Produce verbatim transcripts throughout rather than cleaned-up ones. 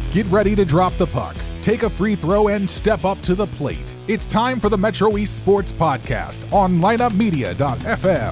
Get ready to drop the puck, take a free throw, and step up to the plate. It's time for the Metro East Sports Podcast on lineup media dot f m.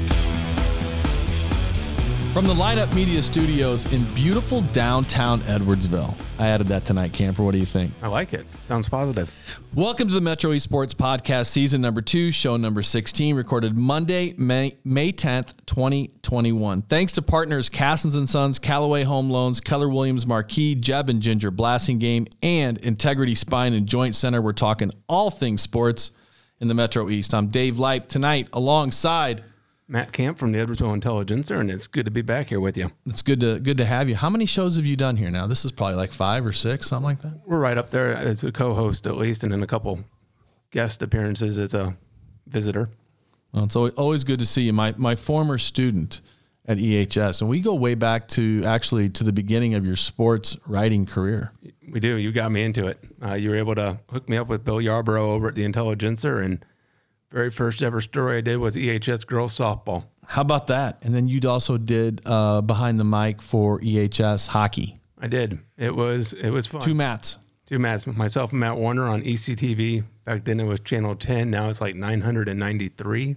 From the Lineup Media Studios in beautiful downtown Edwardsville. I added that tonight, Camper. What do you think? I like it. Sounds positive. Welcome to the Metro East Sports Podcast, season number two, show number sixteen, recorded Monday, May, May tenth, twenty twenty-one. Thanks to partners Cassins and Sons, Callaway Home Loans, Keller Williams Marquee, Jeb and Ginger Blasting Game, and Integrity Spine and Joint Center. We're talking all things sports in the Metro East. I'm Dave Leip tonight alongside Matt Camp from the Edwardsville Intelligencer, and it's good to be back here with you. It's good to good to have you. How many shows have you done here now? This is probably like five or six, something like that. We're right up there as a co-host at least, and then a couple guest appearances as a visitor. Well, it's always good to see you. My my former student at E H S, and we go way back to actually to the beginning of your sports writing career. We do. You got me into it. Uh, you were able to hook me up with Bill Yarborough over at the Intelligencer, and very first ever story I did was E H S girls softball. How about that? And then you also did uh, behind the mic for E H S hockey. I did. It was it was fun. Two Matts. Two Matts. Myself and Matt Warner on E C T V. Back then it was Channel ten. Now it's like nine hundred ninety-three.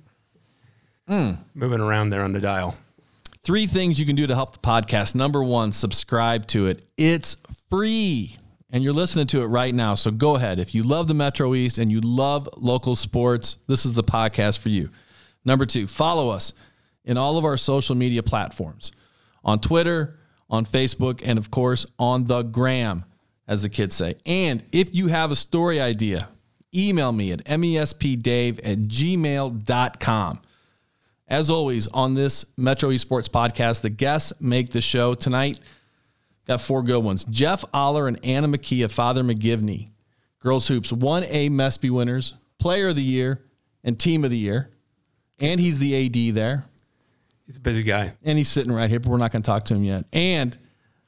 Mm. Moving around there on the dial. Three things you can do to help the podcast. Number one, subscribe to it. It's free. And you're listening to it right now. So go ahead. If you love the Metro East and you love local sports, this is the podcast for you. Number two, follow us in all of our social media platforms. On Twitter, on Facebook, and of course, on the gram, as the kids say. And if you have a story idea, email me at mespdave at gmail dot com. As always, on this Metro East Sports Podcast, the guests make the show. Tonight, got four good ones. Jeff Aller and Anna McKee of Father McGivney. Girls Hoops one A Mespy winners, Player of the Year, and Team of the Year. And he's the A D there. He's a busy guy. And he's sitting right here, but we're not going to talk to him yet. And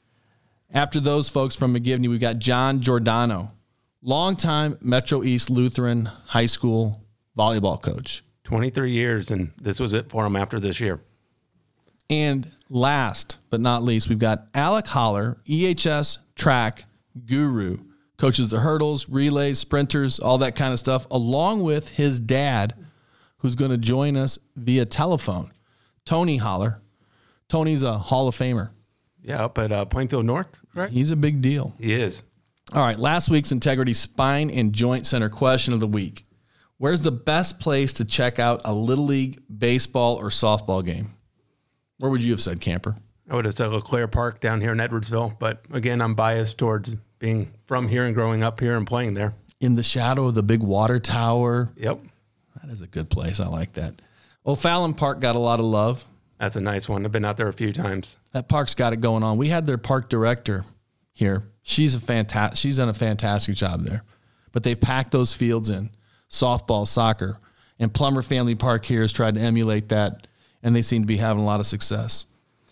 after those folks from McGivney, we've got John Giordano, longtime Metro East Lutheran High School volleyball coach. twenty-three years, and this was it for him after this year. And last but not least, we've got Alec Holler, E H S track guru, coaches the hurdles, relays, sprinters, all that kind of stuff, along with his dad, who's going to join us via telephone, Tony Holler. Tony's a Hall of Famer. Yeah, up at uh, Plainfield North, correct? He's a big deal. He is. All right, last week's Integrity Spine and Joint Center question of the week. Where's the best place to check out a Little League baseball or softball game? Where would you have said, Camper? I would have said LeClaire Park down here in Edwardsville. But again, I'm biased towards being from here and growing up here and playing there. In the shadow of the big water tower. Yep. That is a good place. I like that. O'Fallon Park got a lot of love. That's a nice one. I've been out there a few times. That park's got it going on. We had their park director here. She's a fanta- She's done a fantastic job there. But they packed those fields in. Softball, soccer. And Plummer Family Park here has tried to emulate that, and they seem to be having a lot of success.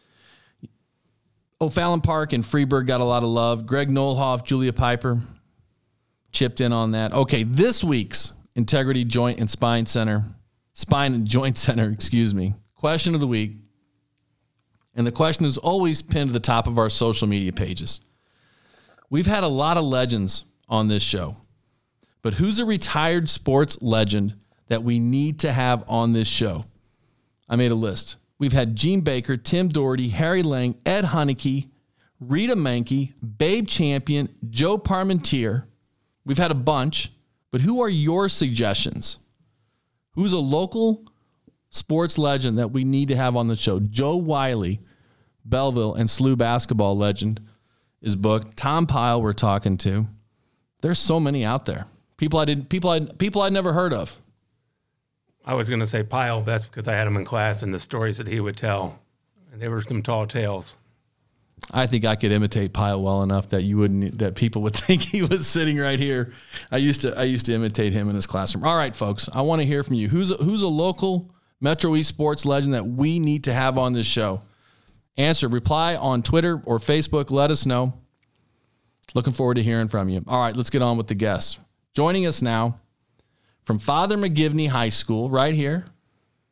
O'Fallon Park and Freeburg got a lot of love. Greg Nolhoff, Julia Piper chipped in on that. Okay, this week's Integrity Joint and Spine Center, Spine and Joint Center, excuse me, question of the week. And the question is always pinned to the top of our social media pages. We've had a lot of legends on this show, but who's a retired sports legend that we need to have on this show? I made a list. We've had Gene Baker, Tim Doherty, Harry Lang, Ed Honeyke, Rita Mankey, Babe Champion, Joe Parmentier. We've had a bunch, but who are your suggestions? Who's a local sports legend that we need to have on the show? Joe Wiley, Belleville and S L U basketball legend, is booked. Tom Pyle we're talking to. There's so many out there. People I didn't people I people I'd never heard of. I was going to say Pyle, that's because I had him in class and the stories that he would tell. And they were some tall tales. I think I could imitate Pyle well enough that you wouldn't that people would think he was sitting right here. I used to I used to imitate him in his classroom. All right, folks, I want to hear from you. Who's a, who's a local Metro East sports legend that we need to have on this show? Answer, reply on Twitter or Facebook. Let us know. Looking forward to hearing from you. All right, let's get on with the guests. Joining us now from Father McGivney High School right here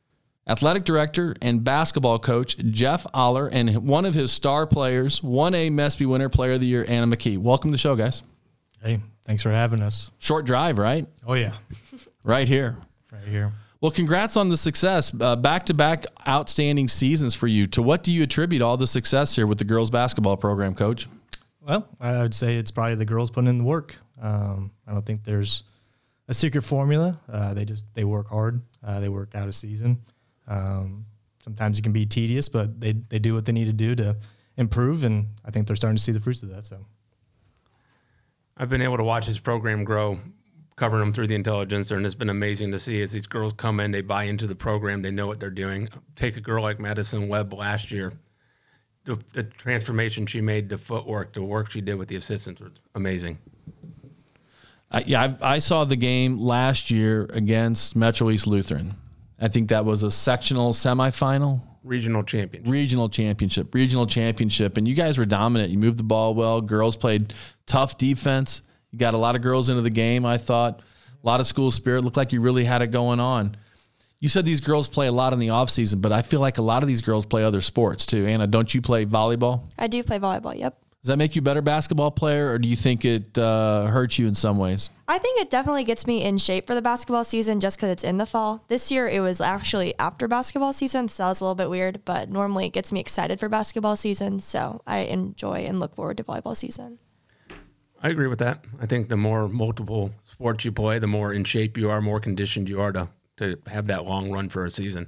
athletic director and basketball coach Jeff Aller, and one of his star players, one A Mespy Winter Player of the Year, Anna McKee. Welcome to the show, guys. Hey, thanks for having us. Short drive, right? Oh, yeah. Right here. Right here. Well, congrats on the success. Uh, back-to-back outstanding seasons for you. To what do you attribute all the success here with the girls basketball program, Coach? Well, I would say it's probably the girls putting in the work. Um, I don't think there's a secret formula. Uh, they just they work hard. Uh, they work out a season. Um, sometimes it can be tedious, but they they do what they need to do to improve, and I think they're starting to see the fruits of that. So, I've been able to watch this program grow, covering them through the intelligence, and it's been amazing to see as these girls come in, they buy into the program, they know what they're doing. Take a girl like Madison Webb last year. The, the transformation she made, the footwork, the work she did with the assistants was amazing. Uh, yeah, I, I saw the game last year against Metro East Lutheran. I think that was a sectional semifinal. Regional championship. Regional championship. Regional championship. And you guys were dominant. You moved the ball well. Girls played tough defense. You got a lot of girls into the game, I thought. A lot of school spirit. Looked like you really had it going on. You said these girls play a lot in the offseason, but I feel like a lot of these girls play other sports too. Anna, don't you play volleyball? I do play volleyball, yep. Does that make you a better basketball player, or do you think it uh, hurts you in some ways? I think it definitely gets me in shape for the basketball season just because it's in the fall. This year, it was actually after basketball season, so that was a little bit weird, but normally it gets me excited for basketball season, so I enjoy and look forward to volleyball season. I agree with that. I think the more multiple sports you play, the more in shape you are, more conditioned you are to, to have that long run for a season.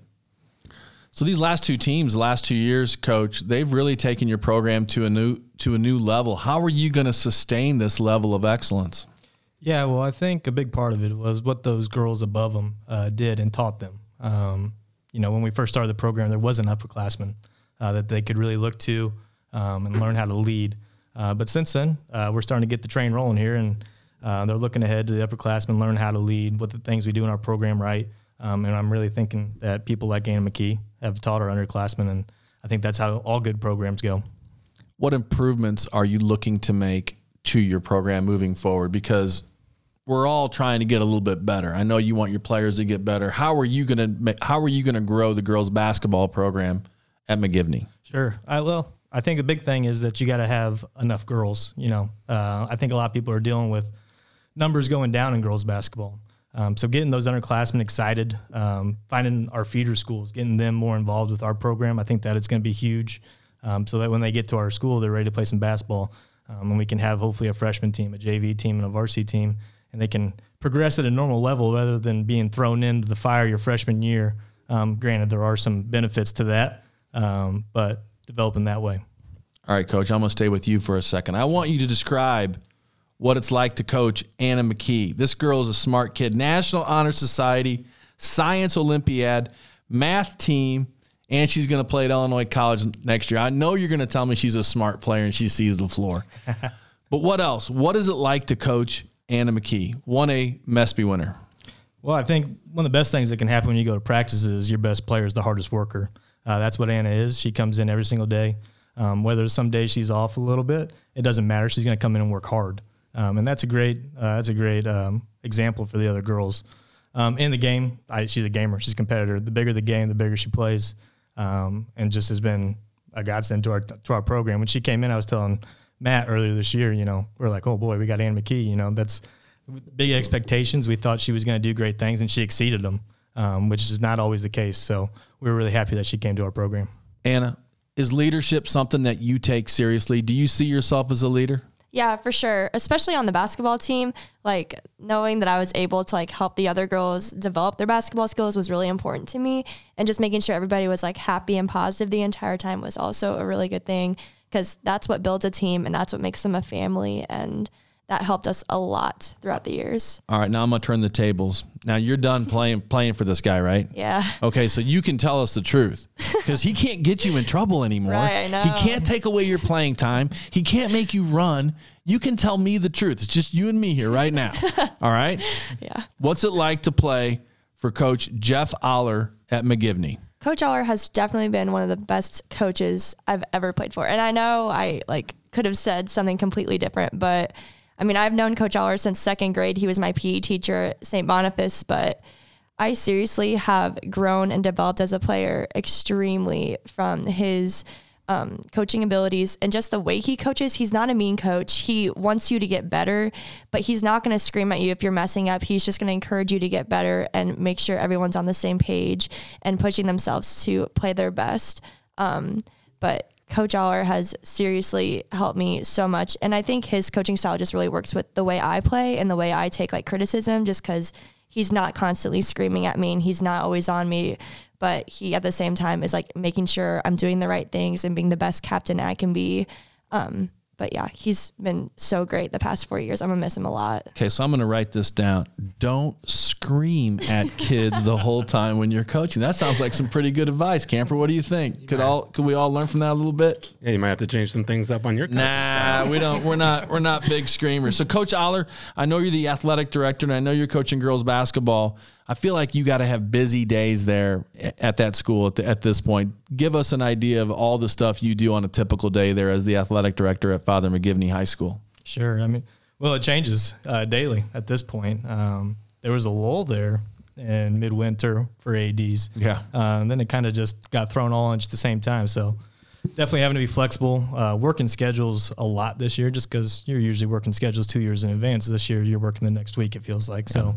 So these last two teams, the last two years, Coach, they've really taken your program to a new to a new level. How are you going to sustain this level of excellence? yeah, well, I think a big part of it was what those girls above them uh, did and taught them. Um, you know, when we first started the program, there wasn't upperclassmen uh, that they could really look to um, and learn how to lead. Uh, but since then, uh, we're starting to get the train rolling here, and uh, they're looking ahead to the upperclassmen, learn how to lead, what the things we do in our program right. Um, and I'm really thinking that people like Anna McKee have taught our underclassmen, and I think that's how all good programs go. What improvements are you looking to make to your program moving forward? Because we're all trying to get a little bit better. I know you want your players to get better. How are you going to make, how are you going to grow the girls basketball program at McGivney? Sure. I well, I think the big thing is that you got to have enough girls. You know, uh, I think a lot of people are dealing with numbers going down in girls basketball. Um, so getting those underclassmen excited, um, finding our feeder schools, getting them more involved with our program, I think that it's going to be huge, um, so that when they get to our school, they're ready to play some basketball, um, and we can have hopefully a freshman team, a J V team, and a varsity team, and they can progress at a normal level rather than being thrown into the fire your freshman year. Um, granted, there are some benefits to that, um, but developing that way. All right, Coach, I'm going to stay with you for a second. I want you to describe what it's like to coach Anna McKee. This girl is a smart kid. National Honor Society, Science Olympiad, math team, and she's going to play at Illinois College next year. I know you're going to tell me she's a smart player and she sees the floor. But what else? What is it like to coach Anna McKee, one A Mespy winner? Well, I think one of the best things that can happen when you go to practice is your best player is the hardest worker. Uh, that's what Anna is. She comes in every single day. Um, whether some days she's off a little bit, it doesn't matter. She's going to come in and work hard. Um, and that's a great uh, that's a great um, example for the other girls. Um, in the game, I, she's a gamer. She's a competitor. The bigger the game, the bigger she plays, um, and just has been a godsend to our to our program. When she came in, I was telling Matt earlier this year, you know, we we're like, oh boy, we got Anna McKee. You know, that's big expectations. We thought she was going to do great things, and she exceeded them, um, which is not always the case. So we were really happy that she came to our program. Anna, is leadership something that you take seriously? Do you see yourself as a leader? Yeah, for sure. Especially on the basketball team, like knowing that I was able to like help the other girls develop their basketball skills was really important to me. And just making sure everybody was like happy and positive the entire time was also a really good thing, because that's what builds a team and that's what makes them a family. And that helped us a lot throughout the years. All right, now I'm going to turn the tables. Now you're done playing playing for this guy, right? Yeah. Okay, so you can tell us the truth, because he can't get you in trouble anymore. Right, I know. He can't take away your playing time. He can't make you run. You can tell me the truth. It's just you and me here right now. All right? Yeah. What's it like to play for Coach Jeff Aller at McGivney? Coach Aller has definitely been one of the best coaches I've ever played for. And I know I like could have said something completely different, but I mean, I've known Coach Aller since second grade. He was my P E teacher at Saint Boniface, but I seriously have grown and developed as a player extremely from his um, coaching abilities and just the way he coaches. He's not a mean coach. He wants you to get better, but he's not going to scream at you if you're messing up. He's just going to encourage you to get better and make sure everyone's on the same page and pushing themselves to play their best. Um, but Coach Aller has seriously helped me so much. And I think his coaching style just really works with the way I play and the way I take like criticism, just because he's not constantly screaming at me and he's not always on me, but he at the same time is like making sure I'm doing the right things and being the best captain I can be. Um, But yeah, he's been so great the past four years. I'm going to miss him a lot. Okay, so I'm going to write this down. Don't scream at kids the whole time when you're coaching. That sounds like some pretty good advice. Camper, what do you think? Could all could we all learn from that a little bit? Yeah, you might have to change some things up on your coaching Nah, style. we don't. We're not. We're not big screamers. So, Coach Aller, I know you're the athletic director, and I know you're coaching girls basketball. I feel like you got to have busy days there at that school at, the, at this point. Give us an idea of all the stuff you do on a typical day there as the athletic director at Father McGivney High School. Sure. I mean, well, it changes uh, daily at this point. Um, there was a lull there in midwinter for A Ds. Yeah. Uh, and then it kind of just got thrown all in at the same time. So definitely having to be flexible. Uh, working schedules a lot this year just because you're usually working schedules two years in advance. This year you're working the next week, it feels like. So,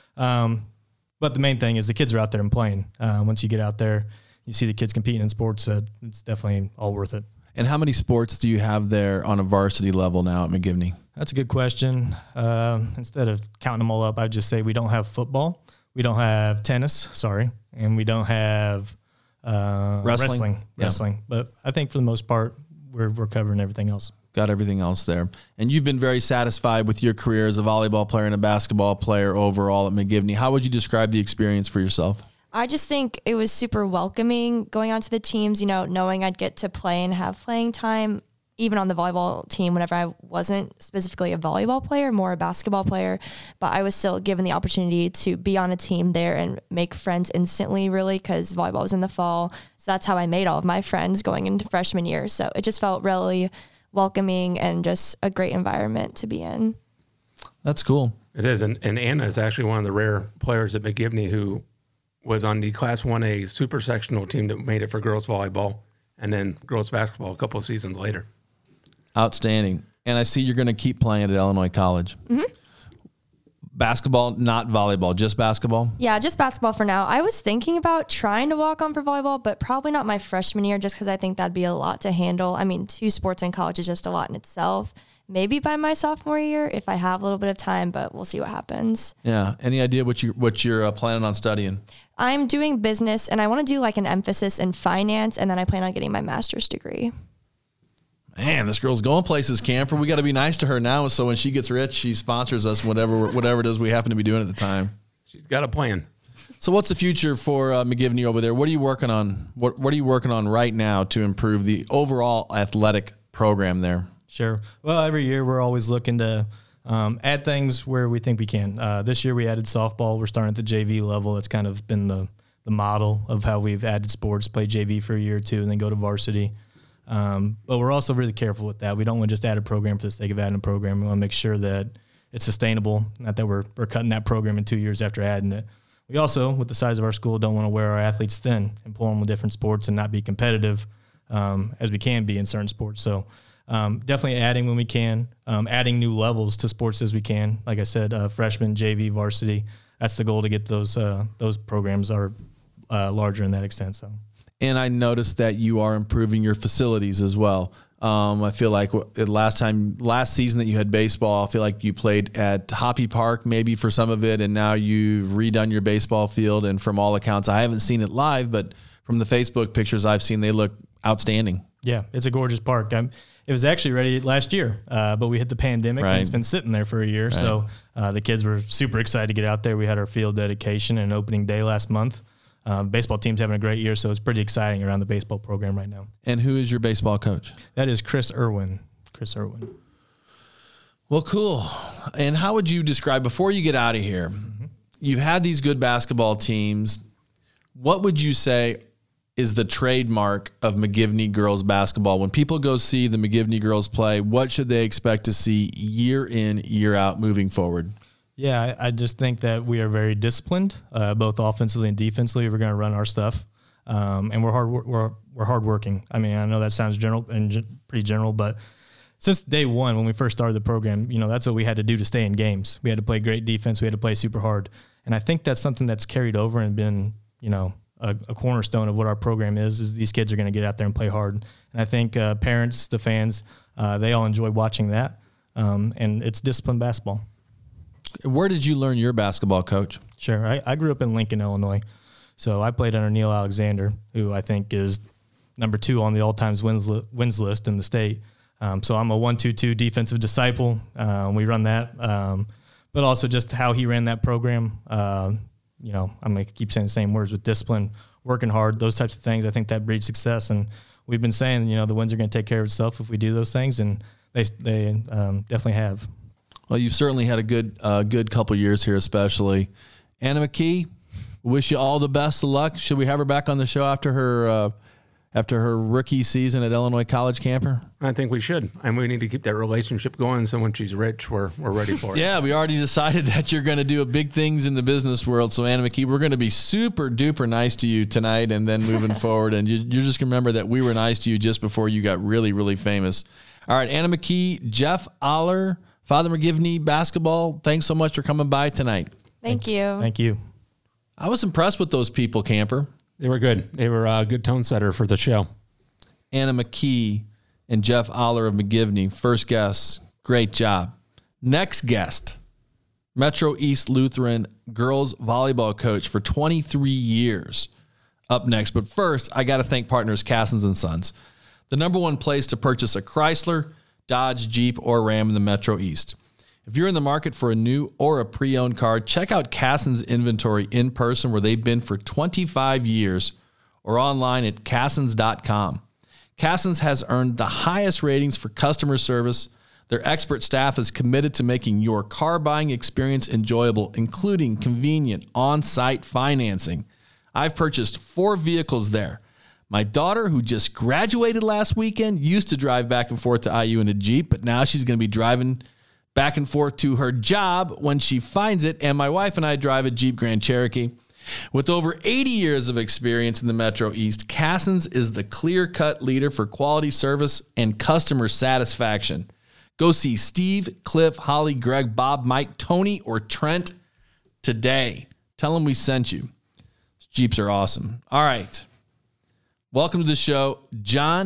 um, but the main thing is the kids are out there and playing. Uh, once you get out there, you see the kids competing in sports, uh, it's definitely all worth it. And how many sports do you have there on a varsity level now at McGivney? That's a good question. Um, instead of counting them all up, I'd just say we don't have football. We don't have tennis, sorry. And we don't have uh, Wrestling. wrestling. Yeah. Wrestling. But I think for the most part, we're, we're covering everything else. Got everything else there. And you've been very satisfied with your career as a volleyball player and a basketball player overall at McGivney. How would you describe the experience for yourself? I just think it was super welcoming going onto the teams, you know, knowing I'd get to play and have playing time, even on the volleyball team whenever I wasn't specifically a volleyball player, more a basketball player, but I was still given the opportunity to be on a team there and make friends instantly, really, because volleyball was in the fall. So that's how I made all of my friends going into freshman year. So it just felt really welcoming and just a great environment to be in. That's cool. It is. And, and Anna is actually one of the rare players at McGivney who was on the Class one A super sectional team that made it for girls volleyball and then girls basketball a couple of seasons later. Outstanding. And I see you're going to keep playing at Illinois College. Mm-hmm. Basketball, not volleyball, just basketball? Yeah, just basketball for now. I was thinking about trying to walk on for volleyball, but probably not my freshman year just because I think that'd be a lot to handle. I mean, two sports in college is just a lot in itself. Maybe by my sophomore year if I have a little bit of time, but we'll see what happens. Yeah. Any idea what, you, what you're uh, planning on studying? I'm doing business, and I want to do like an emphasis in finance, and then I plan on getting my master's degree. Man, this girl's going places, Camper. We got to be nice to her now, so when she gets rich, she sponsors us, whatever whatever it is we happen to be doing at the time. She's got a plan. So what's the future for uh, McGivney over there? What are you working on? What What are you working on right now to improve the overall athletic program there? Sure. Well, every year we're always looking to um, add things where we think we can. Uh, this year we added softball. We're starting at the J V level. It's kind of been the, the model of how we've added sports, play J V for a year or two, and then go to varsity. Um, but we're also really careful with that. We don't want to just add a program for the sake of adding a program. We want to make sure that it's sustainable, not that we're, we're cutting that program in two years after adding it. We also, with the size of our school, don't want to wear our athletes thin and pull them with different sports and not be competitive um, as we can be in certain sports. So um, definitely adding when we can, um, adding new levels to sports as we can. Like I said, uh, freshman, J V, varsity. That's the goal, to get those uh, those programs are uh, larger in that extent. So. And I noticed that you are improving your facilities as well. Um, I feel like the last time, last season that you had baseball, I feel like you played at Hoppy Park maybe for some of it, and now you've redone your baseball field. And from all accounts, I haven't seen it live, but from the Facebook pictures I've seen, they look outstanding. Yeah, it's a gorgeous park. I'm, it was actually ready last year, uh, but we hit the pandemic, right. and it's been sitting there for a year. Right. So uh, the kids were super excited to get out there. We had our field dedication and opening day last month. Um, baseball team's having a great year, so it's pretty exciting around the baseball program right now. And who is your baseball coach? That is Chris Irwin. Chris Irwin. Well, cool. And how would you describe, before you get out of here, mm-hmm. you've had these good basketball teams. What would you say is the trademark of McGivney girls basketball? When people go see the McGivney girls play, what should they expect to see year in, year out moving forward? Yeah, I, I just think that we are very disciplined, uh, both offensively and defensively. We're going to run our stuff, um, and we're hard we're we're hardworking. I mean, I know that sounds general and g- pretty general, but since day one when we first started the program, you know, that's what we had to do to stay in games. We had to play great defense. We had to play super hard, and I think that's something that's carried over and been, you know, a, a cornerstone of what our program is. Is these kids are going to get out there and play hard, and I think uh, parents, the fans, uh, they all enjoy watching that, um, and it's disciplined basketball. Where did you learn your basketball, Coach? Sure. I, I grew up in Lincoln, Illinois. So I played under Neil Alexander, who I think is number two on the all-time wins, li- wins list in the state. Um, so I'm a one two two defensive disciple. Um, we run that. Um, but also just how he ran that program. Uh, you know, I'm going to keep saying the same words with discipline, working hard, those types of things. I think that breeds success. And we've been saying, you know, the wins are going to take care of itself if we do those things. And they, they um, definitely have. Well, you've certainly had a good uh, good couple years here, especially. Anna McKee, wish you all the best of luck. Should we have her back on the show after her uh, after her rookie season at Illinois College Camper? I think we should, and we need to keep that relationship going. So when she's rich, we're we're ready for it. Yeah, we already decided that you're going to do big things in the business world. So Anna McKee, we're going to be super duper nice to you tonight, and then moving forward, and you, you're just going to remember that we were nice to you just before you got really really famous. All right, Anna McKee, Jeff Aller, Father McGivney Basketball, thanks so much for coming by tonight. Thank you. Thank you. I was impressed with those people, Camper. They were good. They were a good tone setter for the show. Anna McKee and Jeff Aller of McGivney, first guest. Great job. Next guest, Metro East Lutheran girls volleyball coach for twenty-three years. Up next. But first, I got to thank partners Cassens and Sons, the number one place to purchase a Chrysler, Dodge, Jeep, or Ram in the Metro East. If you're in the market for a new or a pre-owned car, check out Cassens Inventory in person, where they've been for twenty-five years, or online at cassens dot com. Cassens has earned the highest ratings for customer service. Their expert staff is committed to making your car buying experience enjoyable, including convenient on-site financing. I've purchased four vehicles there. My daughter, who just graduated last weekend, used to drive back and forth to I U in a Jeep, but now she's going to be driving back and forth to her job when she finds it. And my wife and I drive a Jeep Grand Cherokee. With over eighty years of experience in the Metro East, Cassens is the clear-cut leader for quality service and customer satisfaction. Go see Steve, Cliff, Holly, Greg, Bob, Mike, Tony, or Trent today. Tell them we sent you. Jeeps are awesome. All right. Welcome to the show, John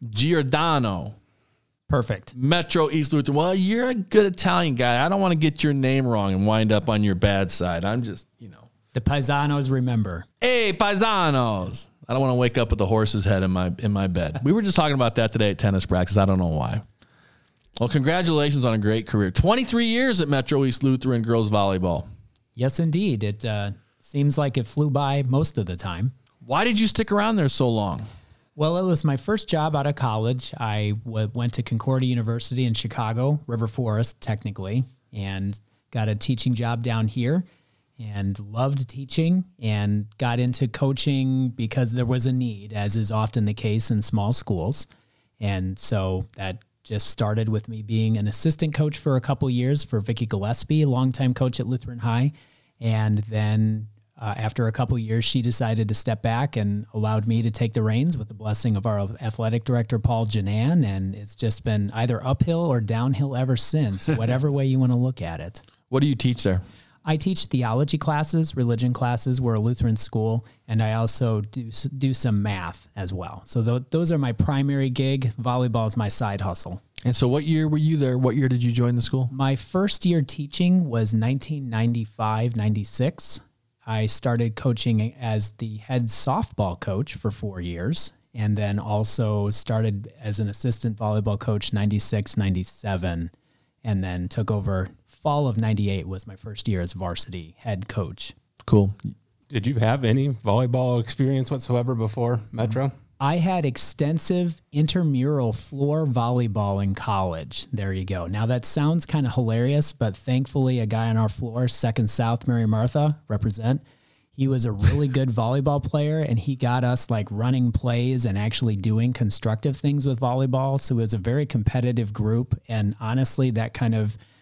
Giordano. Perfect. Metro East Lutheran. Well, you're a good Italian guy. I don't want to get your name wrong and wind up on your bad side. I'm just, you know. The Paisanos remember. Hey, Paisanos. I don't want to wake up with a horse's head in my in my bed. We were just talking about that today at tennis practice. I don't know why. Well, congratulations on a great career. twenty-three years at Metro East Lutheran girls volleyball. Yes, indeed. It uh, seems like it flew by most of the time. Why did you stick around there so long? Well, it was my first job out of college. I w- went to Concordia University in Chicago, River Forest, technically, and got a teaching job down here and loved teaching and got into coaching because there was a need, as is often the case in small schools. And so that just started with me being an assistant coach for a couple years for Vicki Gillespie, a longtime coach at Lutheran High. And then Uh, after a couple years, she decided to step back and allowed me to take the reins with the blessing of our athletic director, Paul Janan. And it's just been either uphill or downhill ever since, whatever way you want to look at it. What do you teach there? I teach theology classes, religion classes. We're a Lutheran school, and I also do do some math as well. So th- those are my primary gig. Volleyball is my side hustle. And so what year were you there? What year did you join the school? My first year teaching was nineteen ninety-five ninety-six. I started coaching as the head softball coach for four years, and then also started as an assistant volleyball coach ninety-six ninety-seven, and then took over fall of ninety-eight was my first year as varsity head coach. Cool. Did you have any volleyball experience whatsoever before Metro? I had extensive intramural floor volleyball in college. There you go. Now that sounds kind of hilarious, but thankfully a guy on our floor, Second South, Mary Martha, represent, he was a really good volleyball player, and he got us like running plays and actually doing constructive things with volleyball. So it was a very competitive group. And honestly, that kind of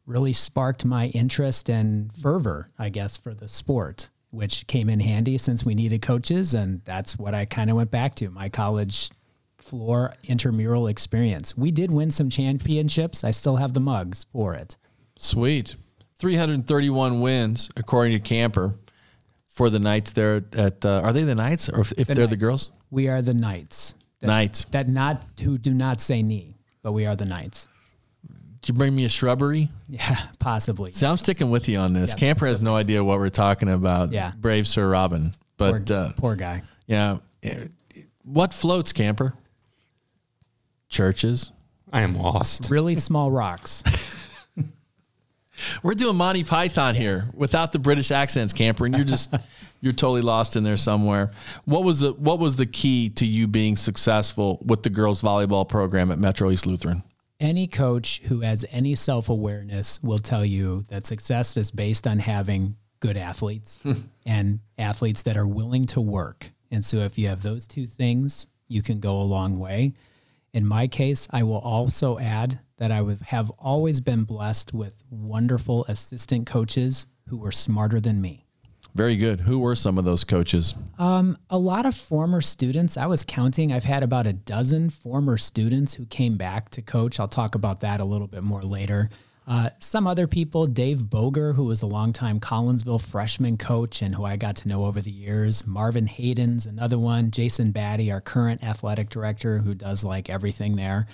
really sparked my interest and fervor, I guess, for the sport, which came in handy since we needed coaches. And that's what I kind of went back to, my college floor intramural experience. We did win some championships. I still have the mugs for it. Sweet. three hundred thirty-one wins, according to Camper, for the Knights there at, uh, are they the Knights or if, if The they're Knight- the girls? We are the Knights. That's, Knights. That not, who do not say knee, but we are the Knights. Did you bring me a shrubbery? Yeah, possibly. See, I'm sticking with you on this. Yeah. Camper has no idea what we're talking about. Yeah. Brave Sir Robin. But, Poor, uh, poor guy. yeah. What floats, Camper? Churches. I am lost. Really small rocks. We're doing Monty Python here without the British accents, Camper, and you're just you're totally lost in there somewhere. What was the what was the key to you being successful with the girls volleyball program at Metro East Lutheran? Any coach who has any self-awareness will tell you that success is based on having good athletes and athletes that are willing to work. And so if you have those two things, you can go a long way. In my case, I will also add that I would have always been blessed with wonderful assistant coaches who were smarter than me. Very good. Who were some of those coaches? Um, a lot of former students. I was counting. I've had about a dozen former students who came back to coach. I'll talk about that a little bit more later. Uh, some other people, Dave Boger, who was a longtime Collinsville freshman coach and who I got to know over the years. Marvin Hayden's another one. Jason Batty, our current athletic director, who does like everything there.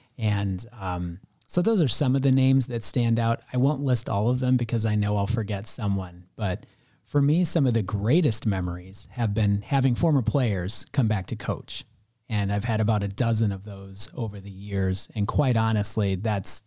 And um, so those are some of the names that stand out. I won't list all of them because I know I'll forget someone. But for me, some of the greatest memories have been having former players come back to coach. And I've had about a dozen of those over the years. And quite honestly, that's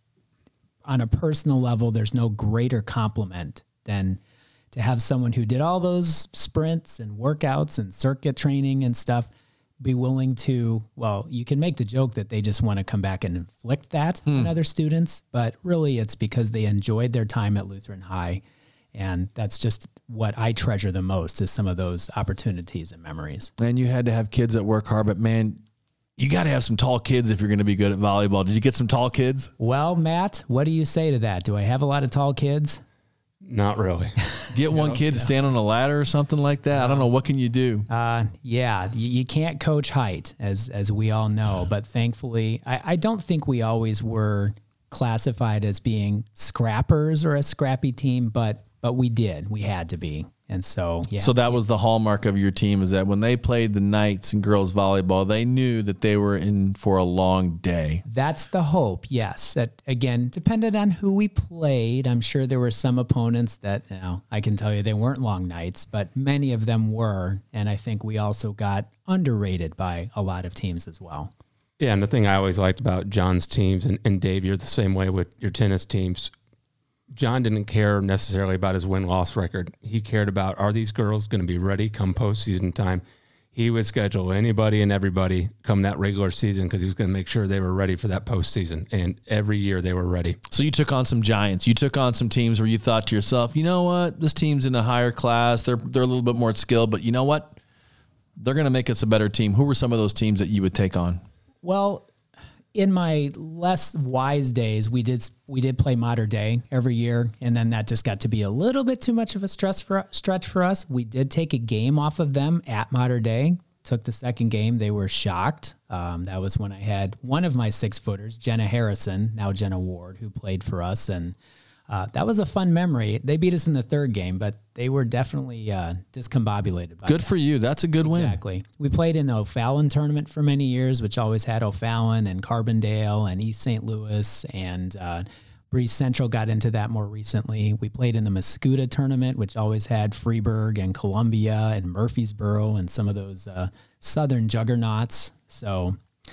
on a personal level, there's no greater compliment than to have someone who did all those sprints and workouts and circuit training and stuff be willing to, well, you can make the joke that they just want to come back and inflict that Hmm. on other students, but really it's because they enjoyed their time at Lutheran High. And that's just what I treasure the most is some of those opportunities and memories. And you had to have kids that work hard, but man, you got to have some tall kids if you're going to be good at volleyball. Did you get some tall kids? Well, Matt, what do you say to that? Do I have a lot of tall kids? Not really. Get one kid to stand on a ladder or something like that. I don't know. What can you do? Uh, yeah, you, you can't coach height, as as we all know. But thankfully, I, I don't think we always were classified as being scrappers or a scrappy team, but but we did. We had to be. And so, yeah. So that was the hallmark of your team, is that when they played the Knights and girls volleyball, they knew that they were in for a long day. That's the hope, yes. That, again, depended on who we played. I'm sure there were some opponents that, you know, I can tell you they weren't long nights, but many of them were. And I think we also got underrated by a lot of teams as well. Yeah, and the thing I always liked about John's teams, and, and Dave, you're the same way with your tennis teams. John didn't care necessarily about his win-loss record. He cared about, are these girls going to be ready come postseason time? He would schedule anybody and everybody come that regular season because he was going to make sure they were ready for that postseason. And every year they were ready. So you took on some giants. You took on some teams where you thought to yourself, you know what, this team's in a higher class. They're they're a little bit more skilled, but you know what? They're going to make us a better team. Who were some of those teams that you would take on? Well, in my less wise days, we did we did play Mater Dei every year, and then that just got to be a little bit too much of a stress for stretch for us. We did take a game off of them at Mater Dei. Took the second game, they were shocked. Um, that was when I had one of my six footers, Jenna Harrison, now Jenna Ward, who played for us, and uh, that was a fun memory. They beat us in the third game, but they were definitely uh, discombobulated. By Good that. for you. That's a good win. Exactly. We played in the O'Fallon tournament for many years, which always had O'Fallon and Carbondale and East Saint Louis, and uh, Breeze Central got into that more recently. We played in the Mascuda tournament, which always had Freeburg and Columbia and Murfreesboro and some of those uh, southern juggernauts. So,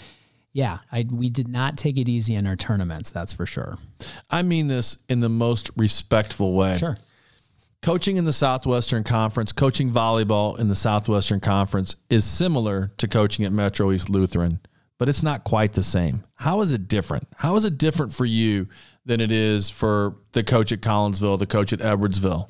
yeah, I, we did not take it easy in our tournaments, that's for sure. I mean this in the most respectful way. Sure. Coaching in the Southwestern Conference, coaching volleyball in the Southwestern Conference is similar to coaching at Metro East Lutheran, but it's not quite the same. How is it different? How is it different for you than it is for the coach at Collinsville, the coach at Edwardsville?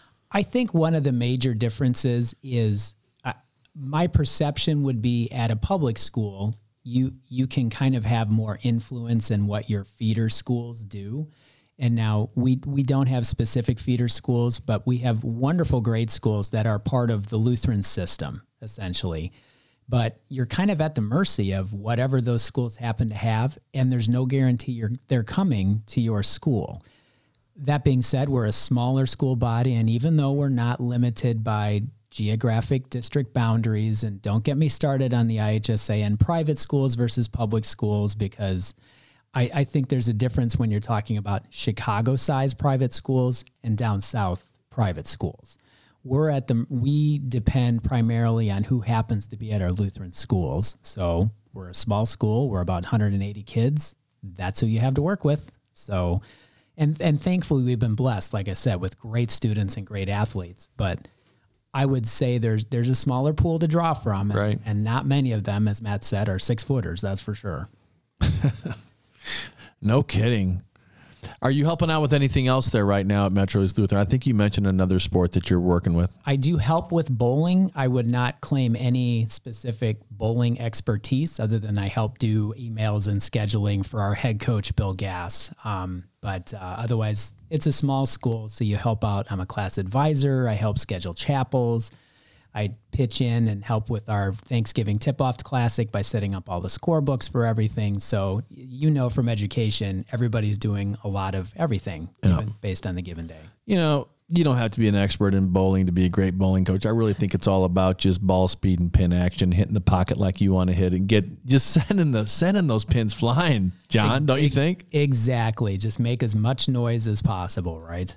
I think one of the major differences is uh, my perception would be at a public school, you you can kind of have more influence in what your feeder schools do. And now we we don't have specific feeder schools, but we have wonderful grade schools that are part of the Lutheran system, essentially. But you're kind of at the mercy of whatever those schools happen to have, and there's no guarantee you're they're coming to your school. That being said, we're a smaller school body, and even though we're not limited by geographic district boundaries, and don't get me started on the I H S A and private schools versus public schools, because I, I think there's a difference when you're talking about Chicago-sized private schools and down south private schools. We're at the, we depend primarily on who happens to be at our Lutheran schools. So we're a small school. We're about one hundred eighty kids. That's who you have to work with. So, and and thankfully we've been blessed, like I said, with great students and great athletes. But I would say there's there's a smaller pool to draw from, and, right. and not many of them, as Matt said, are six footers. That's for sure. No kidding. Are you helping out with anything else there right now at Metro East Lutheran? I think you mentioned another sport that you're working with. I do help with bowling. I would not claim any specific bowling expertise other than I help do emails and scheduling for our head coach, Bill Gass. Um, but uh, otherwise, it's a small school, so you help out. I'm a class advisor. I help schedule chapels. I pitch in and help with our Thanksgiving Tip-Off Classic by setting up all the scorebooks for everything. So you know from education, everybody's doing a lot of everything Yeah. even based on the given day. You know, you don't have to be an expert in bowling to be a great bowling coach. I really think it's all about just ball speed and pin action, hitting the pocket like you want to hit, and get just sending the sending those pins flying, John. Ex- don't you think? Exactly. Just make as much noise as possible, right?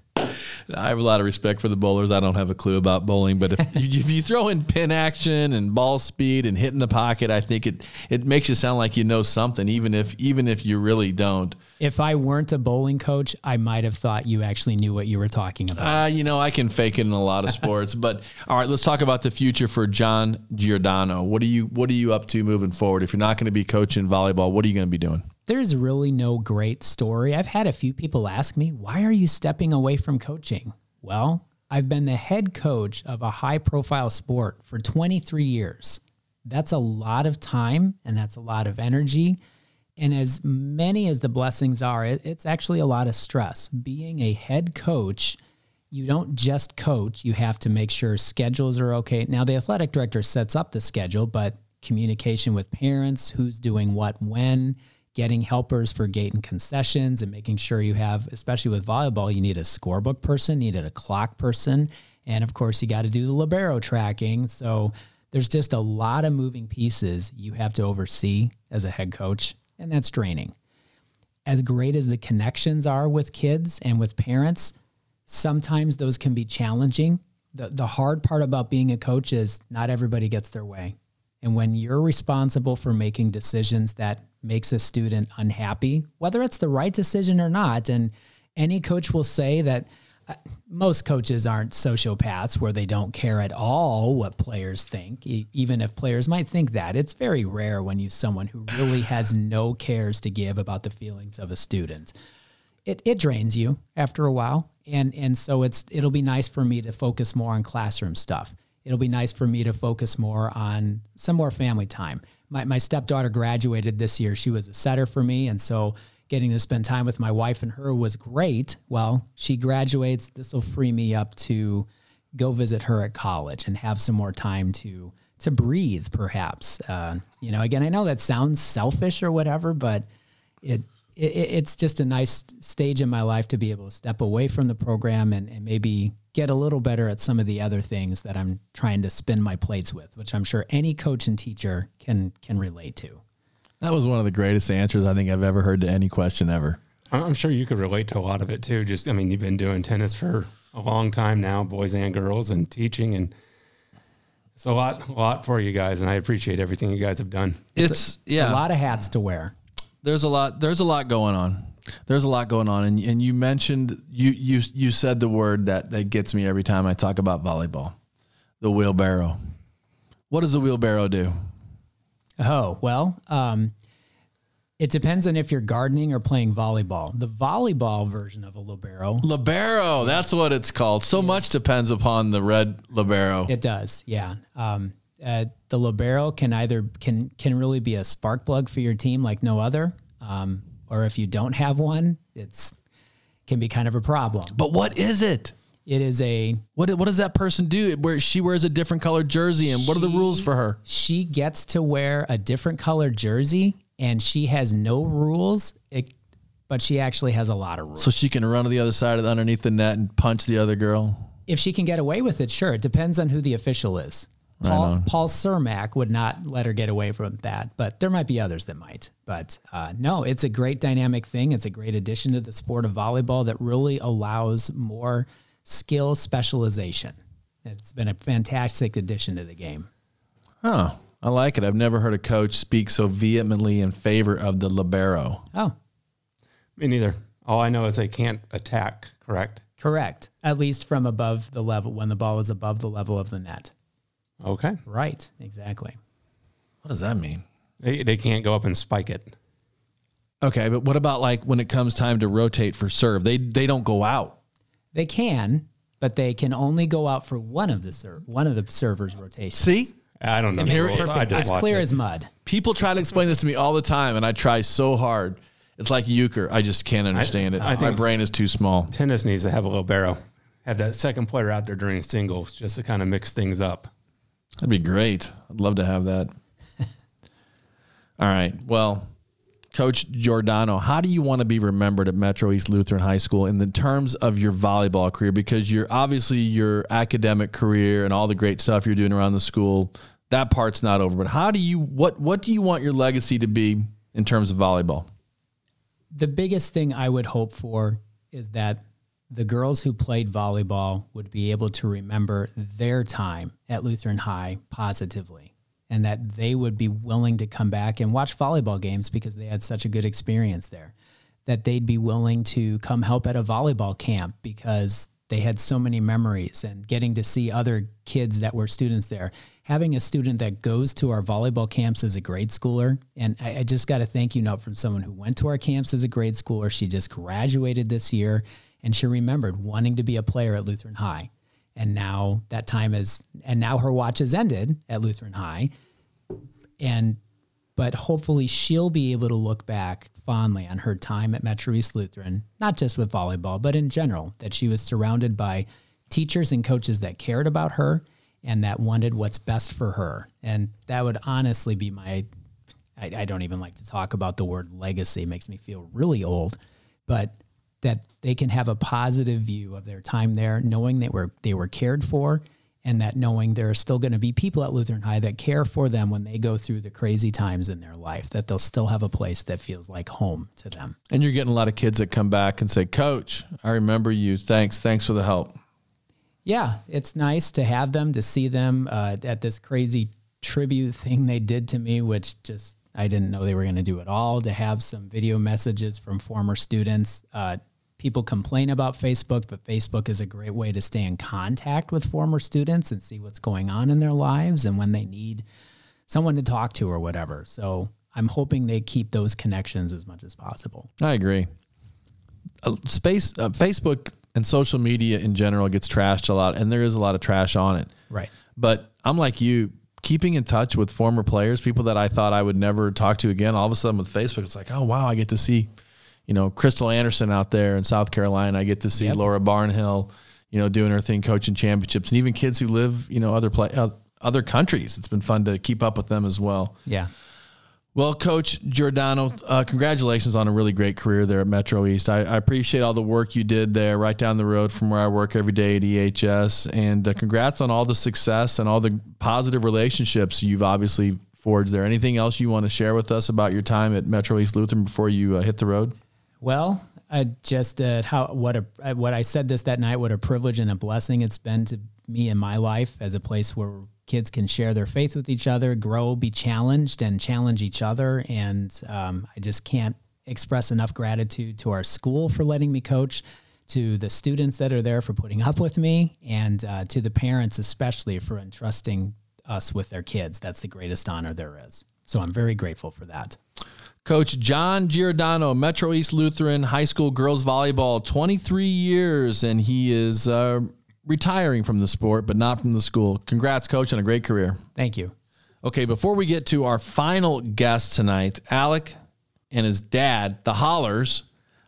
I have a lot of respect for the bowlers. I don't have a clue about bowling, but if you, if you throw in pin action and ball speed and hitting the pocket, I think it it makes you sound like you know something, even if even if you really don't. If I weren't a bowling coach, I might have thought you actually knew what you were talking about. Uh, you know, I can fake it in a lot of sports, but all right, let's talk about the future for John Giordano. What are you What are you up to moving forward? If you're not going to be coaching volleyball, what are you going to be doing? There's really no great story. I've had a few people ask me, why are you stepping away from coaching? Well, I've been the head coach of a high-profile sport for twenty-three years. That's a lot of time, and that's a lot of energy. And as many as the blessings are, it, it's actually a lot of stress. Being a head coach, you don't just coach. You have to make sure schedules are okay. Now, the athletic director sets up the schedule, but communication with parents, who's doing what when, getting helpers for gate and concessions, and making sure you have, especially with volleyball, you need a scorebook person, you need a clock person, and of course you got to do the libero tracking. So there's just a lot of moving pieces you have to oversee as a head coach, and that's draining. As great as the connections are with kids and with parents, sometimes those can be challenging. The, the hard part about being a coach is not everybody gets their way. And when you're responsible for making decisions that makes a student unhappy, whether it's the right decision or not, and any coach will say that uh, most coaches aren't sociopaths where they don't care at all what players think, e- even if players might think that. It's very rare when you someone who really has no cares to give about the feelings of a student. It it drains you after a while, and and so it's it'll be nice for me to focus more on classroom stuff. It'll be nice for me to focus more on some more family time. My my stepdaughter graduated this year. She was a setter for me, and so getting to spend time with my wife and her was great. Well, she graduates. This will free me up to go visit her at college and have some more time to to breathe, perhaps. Uh, you know, again, I know that sounds selfish or whatever, but it, it it's just a nice stage in my life to be able to step away from the program and, and maybe get a little better at some of the other things that I'm trying to spin my plates with, which I'm sure any coach and teacher can can relate to. That was one of the greatest answers I think I've ever heard to any question ever. I'm sure you could relate to a lot of it too. Just, I mean, you've been doing tennis for a long time now, boys and girls, and teaching, and it's a lot, a lot for you guys. And I appreciate everything you guys have done. It's, yeah, A lot of hats to wear. there's a lot, there's a lot going on. There's a lot going on. And, and you mentioned, you, you, you said the word that, that gets me every time I talk about volleyball, the wheelbarrow. What does the wheelbarrow do? Oh, well, um, it depends on if you're gardening or playing volleyball. The volleyball version of a libero, Libero, that's what it's called. So much depends upon the red libero. it does, yeah. Um, uh, the libero can either can can really be a spark plug for your team like no other, um, or if you don't have one, it's can be kind of a problem. But what is it? It is a What what does that person do? Where she wears a different colored jersey, and what are the She- rules for her? she gets to wear a different colored jersey, and she has no rules, it, but she actually has a lot of rules. So she can run to the other side of the, underneath the net and punch the other girl. If she can get away with it, sure. It depends on who the official is. Paul, on. Paul Cermak would not let her get away from that, but there might be others that might. But uh, no, it's a great dynamic thing. It's a great addition to the sport of volleyball that really allows more skill specialization. It's been a fantastic addition to the game. Oh, I like it. I've never heard a coach speak so vehemently in favor of the libero. Oh, Me neither. All I know is they can't attack, correct? correct. At least from above the level, when the ball is above the level of the net. Okay. Right, exactly. What does that mean? They, they can't go up and spike it. Okay, but what about like when it comes time to rotate for serve? They they don't go out. They can, but they can only go out for one of the serve, one of the servers' rotations. See? I don't know. It the makes rules. perfect- I just it's watch clear it. as mud. People try to explain this to me all the time, and I try so hard. It's like euchre. I just can't understand it. I My think- brain is too small. Tennis needs to have a libero. Have that second player out there during singles just to kind of mix things up. That'd be great. I'd love to have that. All right. Well, Coach Giordano, how do you want to be remembered at Metro East Lutheran High School in the terms of your volleyball career? Because you're obviously your academic career and all the great stuff you're doing around the school, that part's not over. But how do you what what do you want your legacy to be in terms of volleyball? The biggest thing I would hope for is that the girls who played volleyball would be able to remember their time at Lutheran High positively, and that they would be willing to come back and watch volleyball games because they had such a good experience there, that they'd be willing to come help at a volleyball camp because they had so many memories, and getting to see other kids that were students there. Having a student that goes to our volleyball camps as a grade schooler, and I, I just got a thank you note from someone who went to our camps as a grade schooler. She just graduated this year, and she remembered wanting to be a player at Lutheran High. And now that time is, and now her watch has ended at Lutheran High. And, but hopefully she'll be able to look back fondly on her time at Metro East Lutheran, not just with volleyball, but in general, that she was surrounded by teachers and coaches that cared about her and that wanted what's best for her. And that would honestly be my, I, I don't even like to talk about the word legacy. It makes me feel really old, but that they can have a positive view of their time there, knowing they were, they were cared for, and that knowing there are still going to be people at Lutheran High that care for them when they go through the crazy times in their life, that they'll still have a place that feels like home to them. And you're getting a lot of kids that come back and say, Coach, I remember you. Thanks. Thanks for the help. Yeah, it's nice to have them, to see them uh, at this crazy tribute thing they did to me, which just, I didn't know they were going to do at all, to have some video messages from former students. Uh, people complain about Facebook, but Facebook is a great way to stay in contact with former students and see what's going on in their lives and when they need someone to talk to or whatever. So I'm hoping they keep those connections as much as possible. I agree. Uh, space, uh, Facebook and social media in general gets trashed a lot, and there is a lot of trash on it. Right. But I'm like you, keeping in touch with former players, people that I thought I would never talk to again, all of a sudden with Facebook, it's like, oh, wow, I get to see, you know, Crystal Anderson out there in South Carolina. I get to see Yep. Laura Barnhill, you know, doing her thing, coaching championships, and even kids who live, you know, other play, uh, other countries. It's been fun to keep up with them as well. Yeah. Well, Coach Giordano, uh, congratulations on a really great career there at Metro East. I, I appreciate all the work you did there right down the road from where I work every day at E H S. And uh, congrats on all the success and all the positive relationships you've obviously forged there. Anything else you want to share with us about your time at Metro East Lutheran before you uh, hit the road? Well, I just uh, how what a what I said this that night. What a privilege and a blessing it's been to me in my life as a place where kids can share their faith with each other, grow, be challenged, and challenge each other. And um, I just can't express enough gratitude to our school for letting me coach, to the students that are there for putting up with me, and uh, to the parents especially for entrusting us with their kids. That's the greatest honor there is. So I'm very grateful for that. Coach John Giordano, Metro East Lutheran High School girls volleyball, twenty-three years, and he is uh, retiring from the sport, but not from the school. Congrats, Coach, on a great career. Thank you. Okay, before we get to our final guest tonight, Alec and his dad, the Hollers,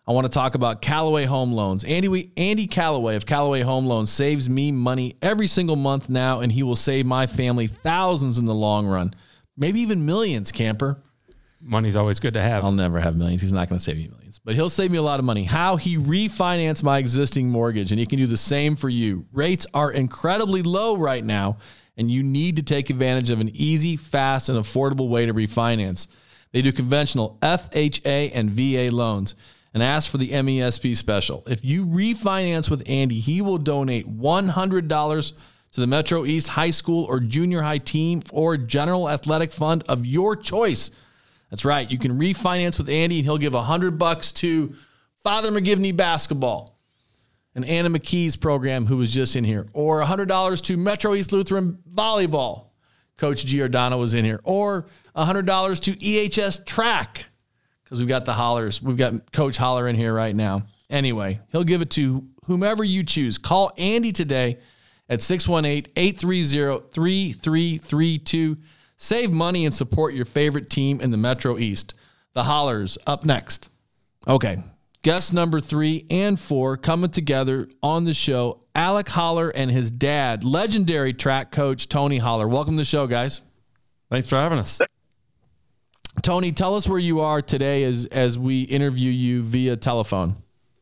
I want to talk about Callaway Home Loans. Andy we, Andy Callaway of Callaway Home Loans saves me money every single month now, and he will save my family thousands in the long run, maybe even millions, Camper. Money's always good to have. I'll never have millions. He's not going to save me millions, but he'll save me a lot of money. How? He refinanced my existing mortgage, and he can do the same for you. Rates are incredibly low right now, and you need to take advantage of an easy, fast, and affordable way to refinance. They do conventional F H A and V A loans, and ask for the M E S P special. If you refinance with Andy, he will donate one hundred dollars to the Metro East High School or junior high team or general athletic fund of your choice. That's right. You can refinance with Andy, and he'll give one hundred bucks to Father McGivney basketball and Anna McKee's program, who was just in here, or one hundred dollars to Metro East Lutheran volleyball. Coach Giordano was in here, or one hundred dollars to E H S track, because we've got the Hollers. We've got Coach Holler in here right now. Anyway, he'll give it to whomever you choose. Call Andy today at six one eight, eight three zero, three three three two. Save money and support your favorite team in the Metro East. The Hollers up next. Okay, guest number three and four coming together on the show. Alec Holler and his dad, legendary track coach Tony Holler. Welcome to the show, guys. Thanks for having us. Tony, tell us where you are today as as we interview you via telephone.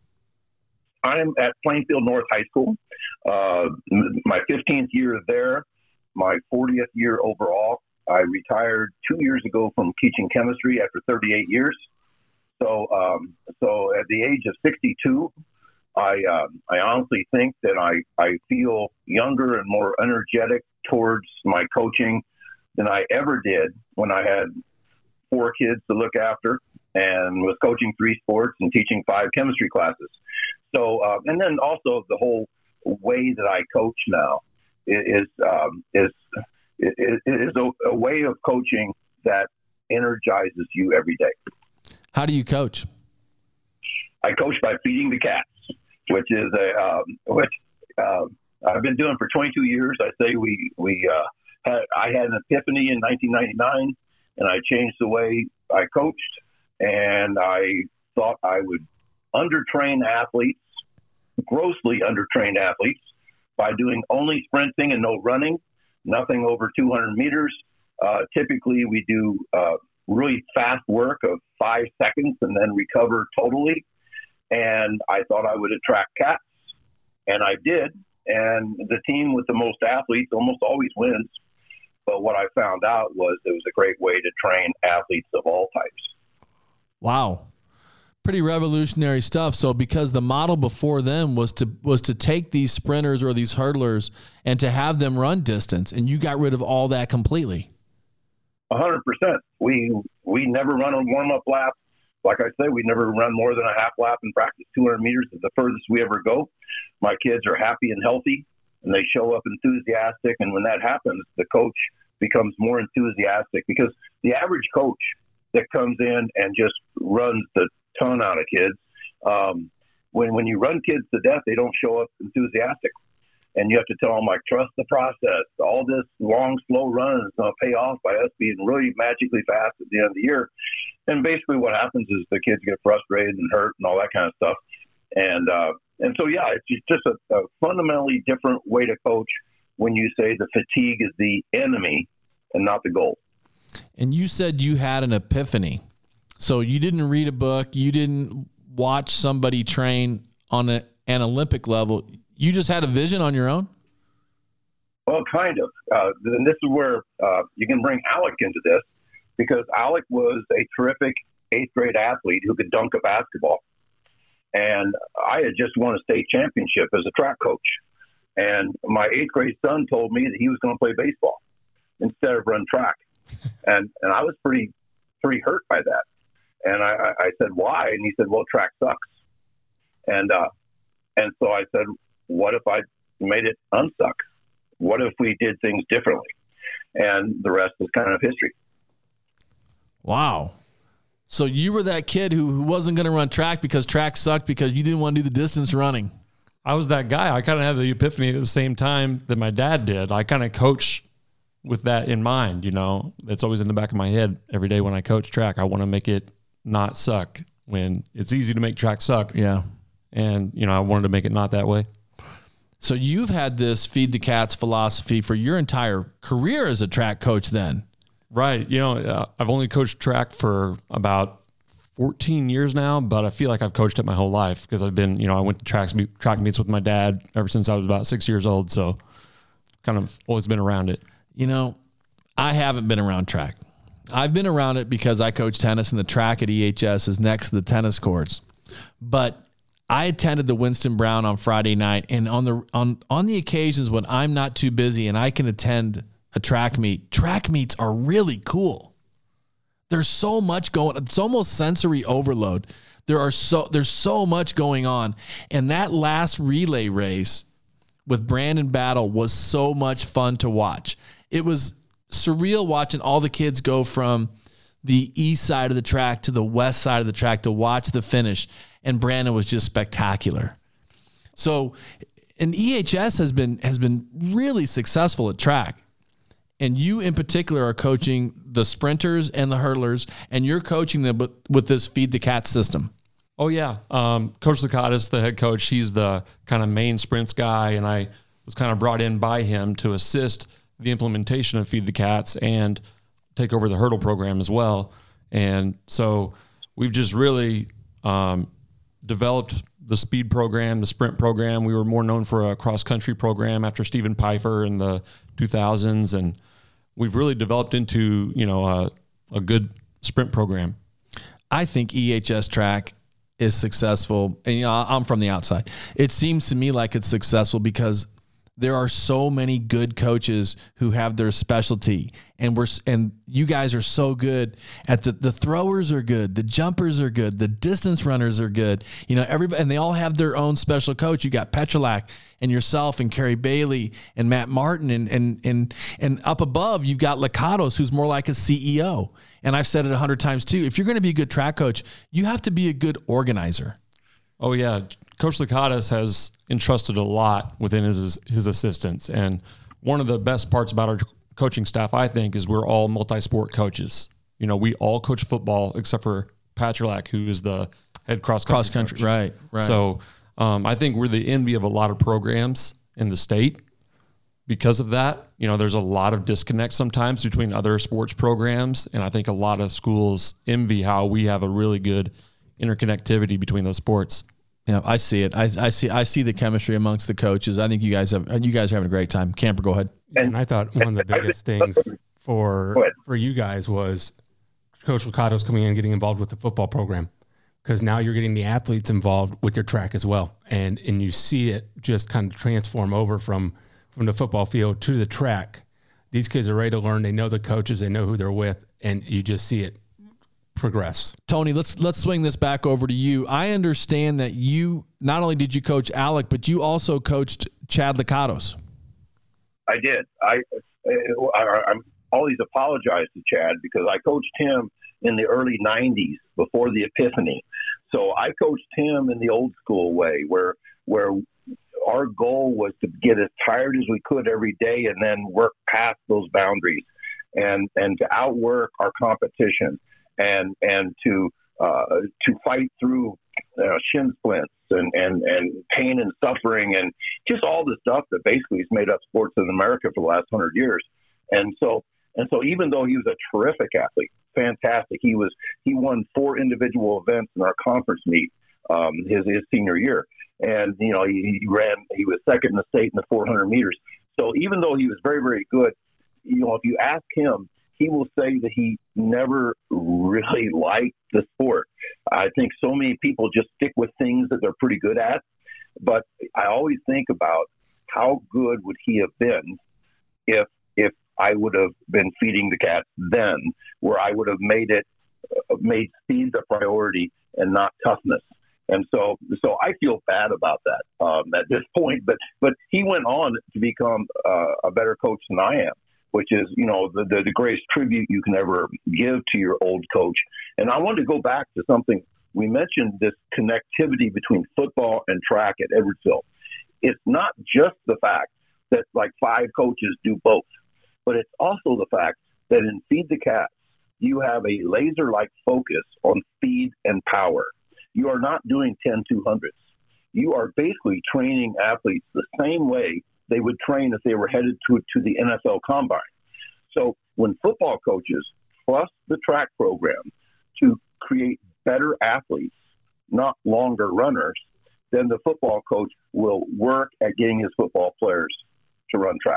I'm at Plainfield North High School. Uh, my fifteenth year there, my fortieth year overall. I retired two years ago from teaching chemistry after thirty-eight years. So, um, so at the age of sixty-two, I uh, I honestly think that I, I feel younger and more energetic towards my coaching than I ever did when I had four kids to look after and was coaching three sports and teaching five chemistry classes. So, uh, and then also the whole way that I coach now is um, is is, is a, a way of coaching that energizes you every day. How do you coach? I coach by feeding the cats, which is a um, which uh, I've been doing for twenty-two years. I say we we uh, had I had an epiphany in nineteen ninety-nine, and I changed the way I coached, and I thought I would undertrain athletes, grossly undertrained athletes, by doing only sprinting and no running, nothing over two hundred meters. Uh, typically, we do uh, really fast work of five seconds and then recover totally. And I thought I would attract cats, and I did. And the team with the most athletes almost always wins. But what I found out was it was a great way to train athletes of all types. Wow. Pretty revolutionary stuff. So because the model before them was to was to take these sprinters or these hurdlers and to have them run distance, and you got rid of all that completely. A hundred percent. We we never run a warm-up lap. Like I said, we never run more than a half lap in practice. two hundred meters is the furthest we ever go. My kids are happy and healthy, and they show up enthusiastic. And when that happens, the coach becomes more enthusiastic, because the average coach that comes in and just runs the ton out of kids, um, when when you run kids to death, they don't show up enthusiastic. And you have to tell them, like, trust the process. All this long, slow run is going to pay off by us being really magically fast at the end of the year. And basically what happens is the kids get frustrated and hurt and all that kind of stuff. And uh, and so, yeah, it's just a, a fundamentally different way to coach when you say the fatigue is the enemy and not the goal. And you said you had an epiphany. So you didn't read a book. You didn't watch somebody train on a, an Olympic level. You just had a vision on your own? Well, kind of. Uh, and this is where uh, you can bring Alec into this, because Alec was a terrific eighth grade athlete who could dunk a basketball. And I had just won a state championship as a track coach. And my eighth grade son told me that he was going to play baseball instead of run track. And and I was pretty pretty hurt by that. And I, I said, why? And he said, well, track sucks. And uh, and so I said, what if I made it unsuck? What if we did things differently? And the rest is kind of history. Wow. So you were that kid who, who wasn't going to run track because track sucked because you didn't want to do the distance running. I was that guy. I kind of had the epiphany at the same time that my dad did. I kind of coach with that in mind, you know. That's always in the back of my head every day when I coach track. I want to make it not suck. when it's easy to make track suck. Yeah. And, you know, I wanted to make it not that way. So you've had this Feed the Cats philosophy for your entire career as a track coach then. Right. You know, uh, I've only coached track for about fourteen years now, but I feel like I've coached it my whole life because I've been, you know, I went to track, track meets with my dad ever since I was about six years old. So kind of always been around it. You know, I haven't been around track. I've been around it because I coach tennis and the track at E H S is next to the tennis courts. But I attended the Winston Brown on Friday night, and on the on on the occasions when I'm not too busy and I can attend a track meet, track meets are really cool. There's so much going. It's almost sensory overload. There are so there's so much going on, and that last relay race with Brandon Battle was so much fun to watch. It was surreal watching all the kids go from the east side of the track to the west side of the track to watch the finish, and Brandon was just spectacular. So, and E H S has been has been really successful at track. And you in particular are coaching the sprinters and the hurdlers, and you're coaching them with, with this Feed the Cat system. Oh, yeah. Um, Coach Lakatos, the head coach, he's the kind of main sprints guy, and I was kind of brought in by him to assist the implementation of Feed the Cats and take over the hurdle program as well. And so we've just really um, developed the speed program, the sprint program. We were more known for a cross-country program after Stephen Pfeiffer in the two thousands, and we've really developed into, you know, a, a good sprint program. I think E H S track is successful, and you know, I'm from the outside. It seems to me like it's successful because there are so many good coaches who have their specialty, and we're and you guys are so good at the the throwers are good, the jumpers are good, the distance runners are good. You know, everybody, and they all have their own special coach. You got Petrolak and yourself and Kerry Bailey and Matt Martin, and and and and up above you've got Lakatos, who's more like a C E O. And I've said it a hundred times too. If you're going to be a good track coach, you have to be a good organizer. Oh yeah, Coach Lakatos has entrusted a lot within his his assistants, and one of the best parts about our coaching staff, I think, is we're all multi-sport coaches. You know, we all coach football except for Patrolak, who is the head cross cross country. Right, right. So um, I think we're the envy of a lot of programs in the state. Because of that, you know, there's a lot of disconnect sometimes between other sports programs, and I think a lot of schools envy how we have a really good interconnectivity between those sports. Yeah, I see it. I, I see. I see the chemistry amongst the coaches. I think you guys have. You guys are having a great time. Camper, go ahead. And I thought one of the biggest things for for you guys was Coach Lakatos coming in and getting involved with the football program, because now you're getting the athletes involved with your track as well, and and you see it just kind of transform over from from the football field to the track. These kids are ready to learn. They know the coaches. They know who they're with, and you just see it progress. Tony, let's let's swing this back over to you. I understand that you not only did you coach Alec, but you also coached Chad Lakatos. I did. I, I I'm always apologize to Chad because I coached him in the early nineties before the Epiphany. So I coached him in the old school way, where where our goal was to get as tired as we could every day and then work past those boundaries and and to outwork our competition. And and to uh, to fight through uh, shin splints and, and, and pain and suffering and just all the stuff that basically has made up sports in America for the last hundred years. And so and so even though he was a terrific athlete, fantastic, he was he won four individual events in our conference meet um, his his senior year, and you know he, he ran he was second in the state in the four hundred meters. So even though he was very very good, you know if you ask him, he will say that he never really liked the sport. I think so many people just stick with things that they're pretty good at. But I always think about how good would he have been if if I would have been feeding the cats then, where I would have made it uh, made speed the priority and not toughness. And so, so I feel bad about that um, at this point. But but he went on to become uh, a better coach than I am, which is, you know, the, the, the greatest tribute you can ever give to your old coach. And I wanted to go back to something. We mentioned this connectivity between football and track at Edwardsville. It's not just the fact that like five coaches do both, but it's also the fact that in Feed the Cats, you have a laser-like focus on speed and power. You are not doing ten two hundreds. You are basically training athletes the same way they would train if they were headed to, to the N F L Combine. So when football coaches trust the track program to create better athletes, not longer runners, then the football coach will work at getting his football players to run track.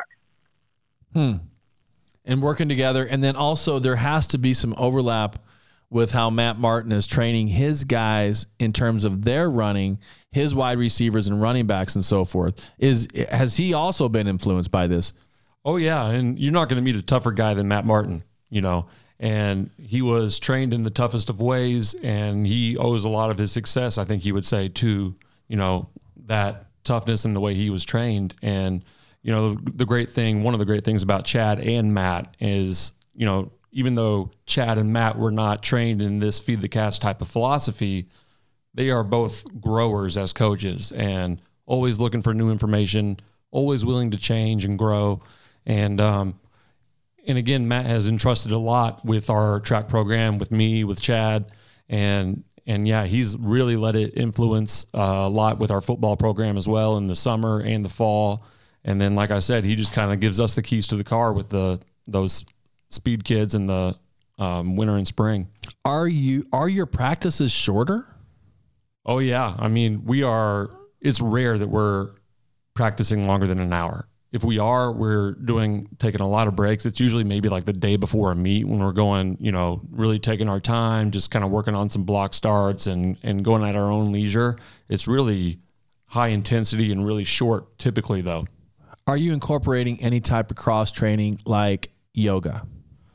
Hmm. And working together. And then also there has to be some overlap with how Matt Martin is training his guys in terms of their running, his wide receivers and running backs and so forth. Is has he also been influenced by this? Oh, yeah. And you're not going to meet a tougher guy than Matt Martin, you know, and he was trained in the toughest of ways, and he owes a lot of his success, I think he would say, to, you know, that toughness and the way he was trained. And, you know, the great thing, one of the great things about Chad and Matt is, you know, even though Chad and Matt were not trained in this feed the cats type of philosophy, they are both growers as coaches and always looking for new information, always willing to change and grow. And, um, and again, Matt has entrusted a lot with our track program, with me, with Chad. And, and yeah, he's really let it influence uh, a lot with our football program as well in the summer and the fall. And then, like I said, he just kind of gives us the keys to the car with the, those speed kids in the um, winter and spring. Are you, are your practices shorter? Oh yeah. I mean, we are, it's rare that we're practicing longer than an hour. If we are, we're doing, taking a lot of breaks. It's usually maybe like the day before a meet when we're going, you know, really taking our time, just kind of working on some block starts and, and going at our own leisure. It's really high intensity and really short typically though. Are you incorporating any type of cross training like yoga?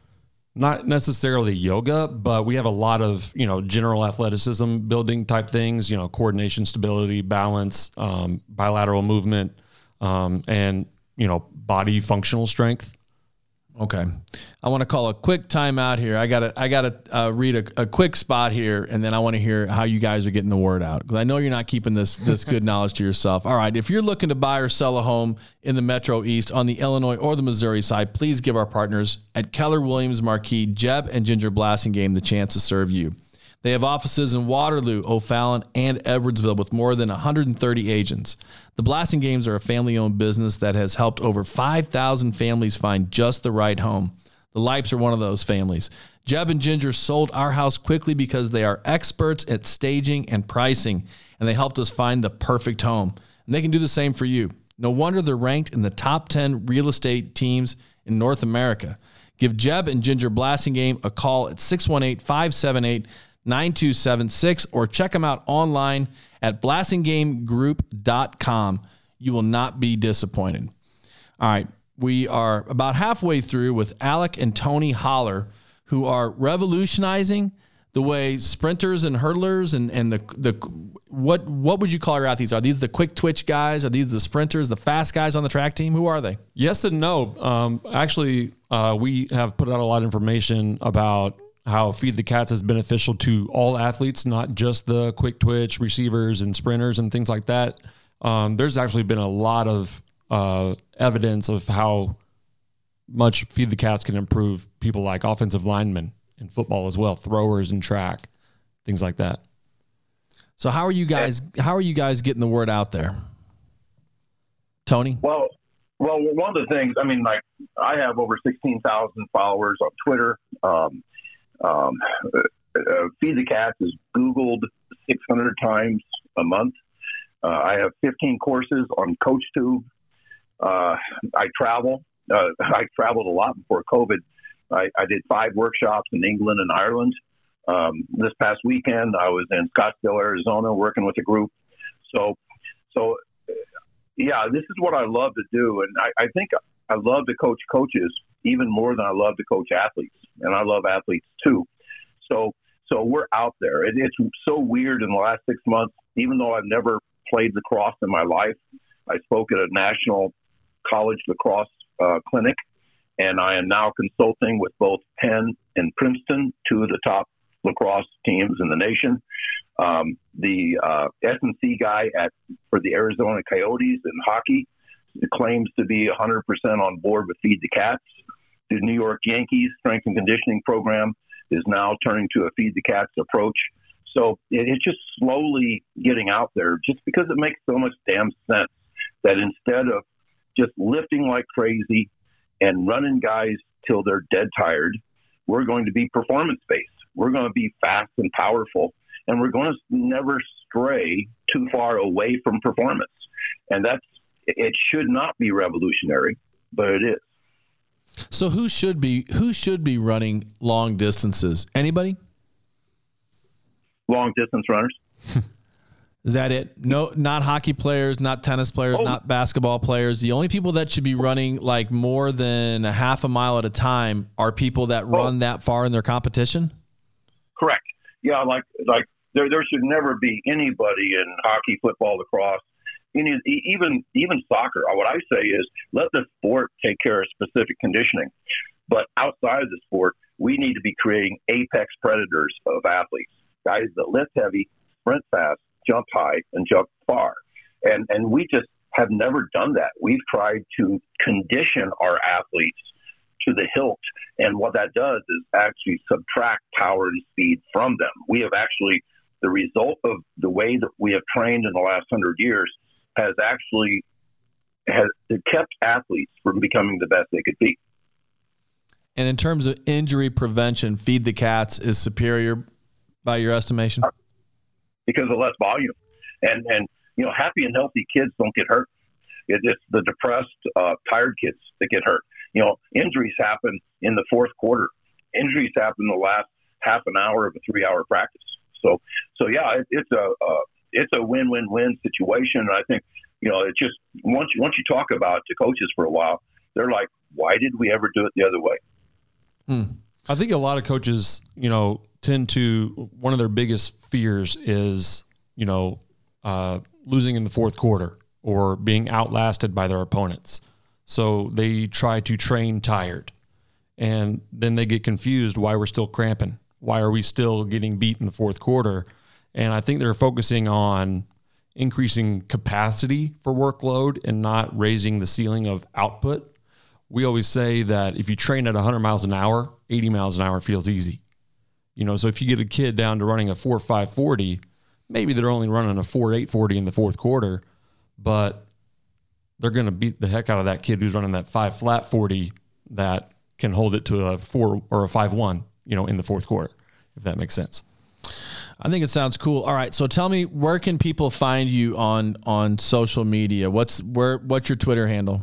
Not necessarily yoga, but we have a lot of, you know, general athleticism building type things, you know, coordination, stability, balance, um, bilateral movement, um, and, you know, body functional strength. Okay. I want to call a quick timeout here. I got to I got to uh, read a, a quick spot here, and then I want to hear how you guys are getting the word out, because I know you're not keeping this this good knowledge to yourself. All right. If you're looking to buy or sell a home in the Metro East on the Illinois or the Missouri side, please give our partners at Keller Williams Marquis, Jeb and Ginger Blasingame, the chance to serve you. They have offices in Waterloo, O'Fallon, and Edwardsville with more than one hundred thirty agents. The Blasingames are a family-owned business that has helped over five thousand families find just the right home. The Lipes are one of those families. Jeb and Ginger sold our house quickly because they are experts at staging and pricing, and they helped us find the perfect home. And they can do the same for you. No wonder they're ranked in the top ten real estate teams in North America. Give Jeb and Ginger Blasingame a call at six one eight, five seven eight, nine two seven six or check them out online at blasingame group dot com. You will not be disappointed. All right. We are about halfway through with Alec and Tony Holler, who are revolutionizing the way sprinters and hurdlers and, and the, the, what, what would you call your athletes? Are these the quick twitch guys? Are these the sprinters, the fast guys on the track team? Who are they? Yes and no. Um, actually, uh, we have put out a lot of information about how Feed the Cats is beneficial to all athletes, not just the quick twitch receivers and sprinters and things like that. Um, there's actually been a lot of uh, evidence of how much Feed the Cats can improve people like offensive linemen in football as well, throwers and track, things like that. So how are you guys, how are you guys getting the word out there? Tony? Well, well, one of the things, I mean, like I have over sixteen thousand followers on Twitter. Um, Um, uh, Feed the Cats is Googled six hundred times a month. Uh, I have fifteen courses on CoachTube. Uh, I travel. Uh, I traveled a lot before COVID. I, I did five workshops in England and Ireland. Um, this past weekend, I was in Scottsdale, Arizona, working with a group. So, so yeah, this is what I love to do. And I, I think I love to coach coaches even more than I love to coach athletes. And I love athletes too. So, so we're out there. It, it's so weird in the last six months, even though I've never played lacrosse in my life. I spoke at a national college lacrosse uh, clinic, and I am now consulting with both Penn and Princeton, two of the top lacrosse teams in the nation. Um, the uh, S and C guy at for the Arizona Coyotes in hockey claims to be one hundred percent on board with Feed the Cats. The New York Yankees strength and conditioning program is now turning to a feed the cats approach. So it, it's just slowly getting out there just because it makes so much damn sense that instead of just lifting like crazy and running guys till they're dead tired, we're going to be performance-based. We're going to be fast and powerful, and we're going to never stray too far away from performance. And that's, it should not be revolutionary, but it is. So who should be who should be running long distances? Anybody? Long distance runners. Is that it? No, not hockey players, not tennis players, Oh. not basketball players. The only people that should be running like more than a half a mile at a time are people that run that far in their competition? Correct. Yeah, like like there there should never be anybody in hockey, football, lacrosse, any even even soccer. What I say is let the sport take care of specific conditioning, but outside of the sport, we need to be creating apex predators of athletes, guys that lift heavy, sprint fast, jump high, and jump far. And and we just have never done that. We've tried to condition our athletes to the hilt, and what that does is actually subtract power and speed from them. We have actually, the result of the way that we have trained in the last hundred years has actually has kept athletes from becoming the best they could be. And in terms of injury prevention, Feed the Cats is superior by your estimation? Because of less volume. And, and you know, happy and healthy kids don't get hurt. It, it's the depressed, uh, tired kids that get hurt. You know, injuries happen in the fourth quarter. Injuries happen in the last half an hour of a three-hour practice. So, so yeah, it, it's a uh, it's a win-win-win situation. And I think, you know, it just once you, once you talk about it to coaches for a while, they're like, why did we ever do it the other way? Hmm. I think a lot of coaches, you know, tend to, one of their biggest fears is, you know, uh, losing in the fourth quarter or being outlasted by their opponents. So they try to train tired, and then they get confused why we're still cramping. Why are we still getting beat in the fourth quarter? And I think they're focusing on increasing capacity for workload and not raising the ceiling of output. We always say that if you train at one hundred miles an hour, eighty miles an hour feels easy. You know, so if you get a kid down to running a four five forty, maybe they're only running a four eight forty in the fourth quarter, but they're going to beat the heck out of that kid who's running that five flat forty that can hold it to a four or a five one, you know, in the fourth quarter, if that makes sense. I think it sounds cool. All right, so tell me, where can people find you on on social media? What's where? What's your Twitter handle?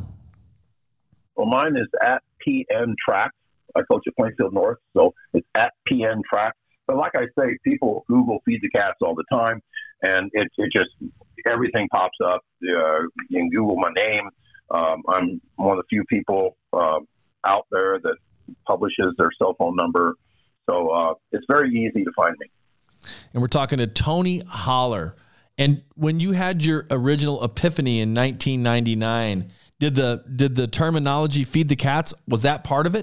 Well, mine is at P N Track. I coach at Plainfield North, so it's at P N Track. But like I say, people Google Feed the Cats all the time, and it, it just, everything pops up. Uh, you can Google my name. Um, I'm one of the few people uh, out there that publishes their cell phone number. So uh, it's very easy to find me. And we're talking to Tony Holler. And when you had your original epiphany in nineteen ninety-nine, did the did the terminology Feed the Cats, was that part of it?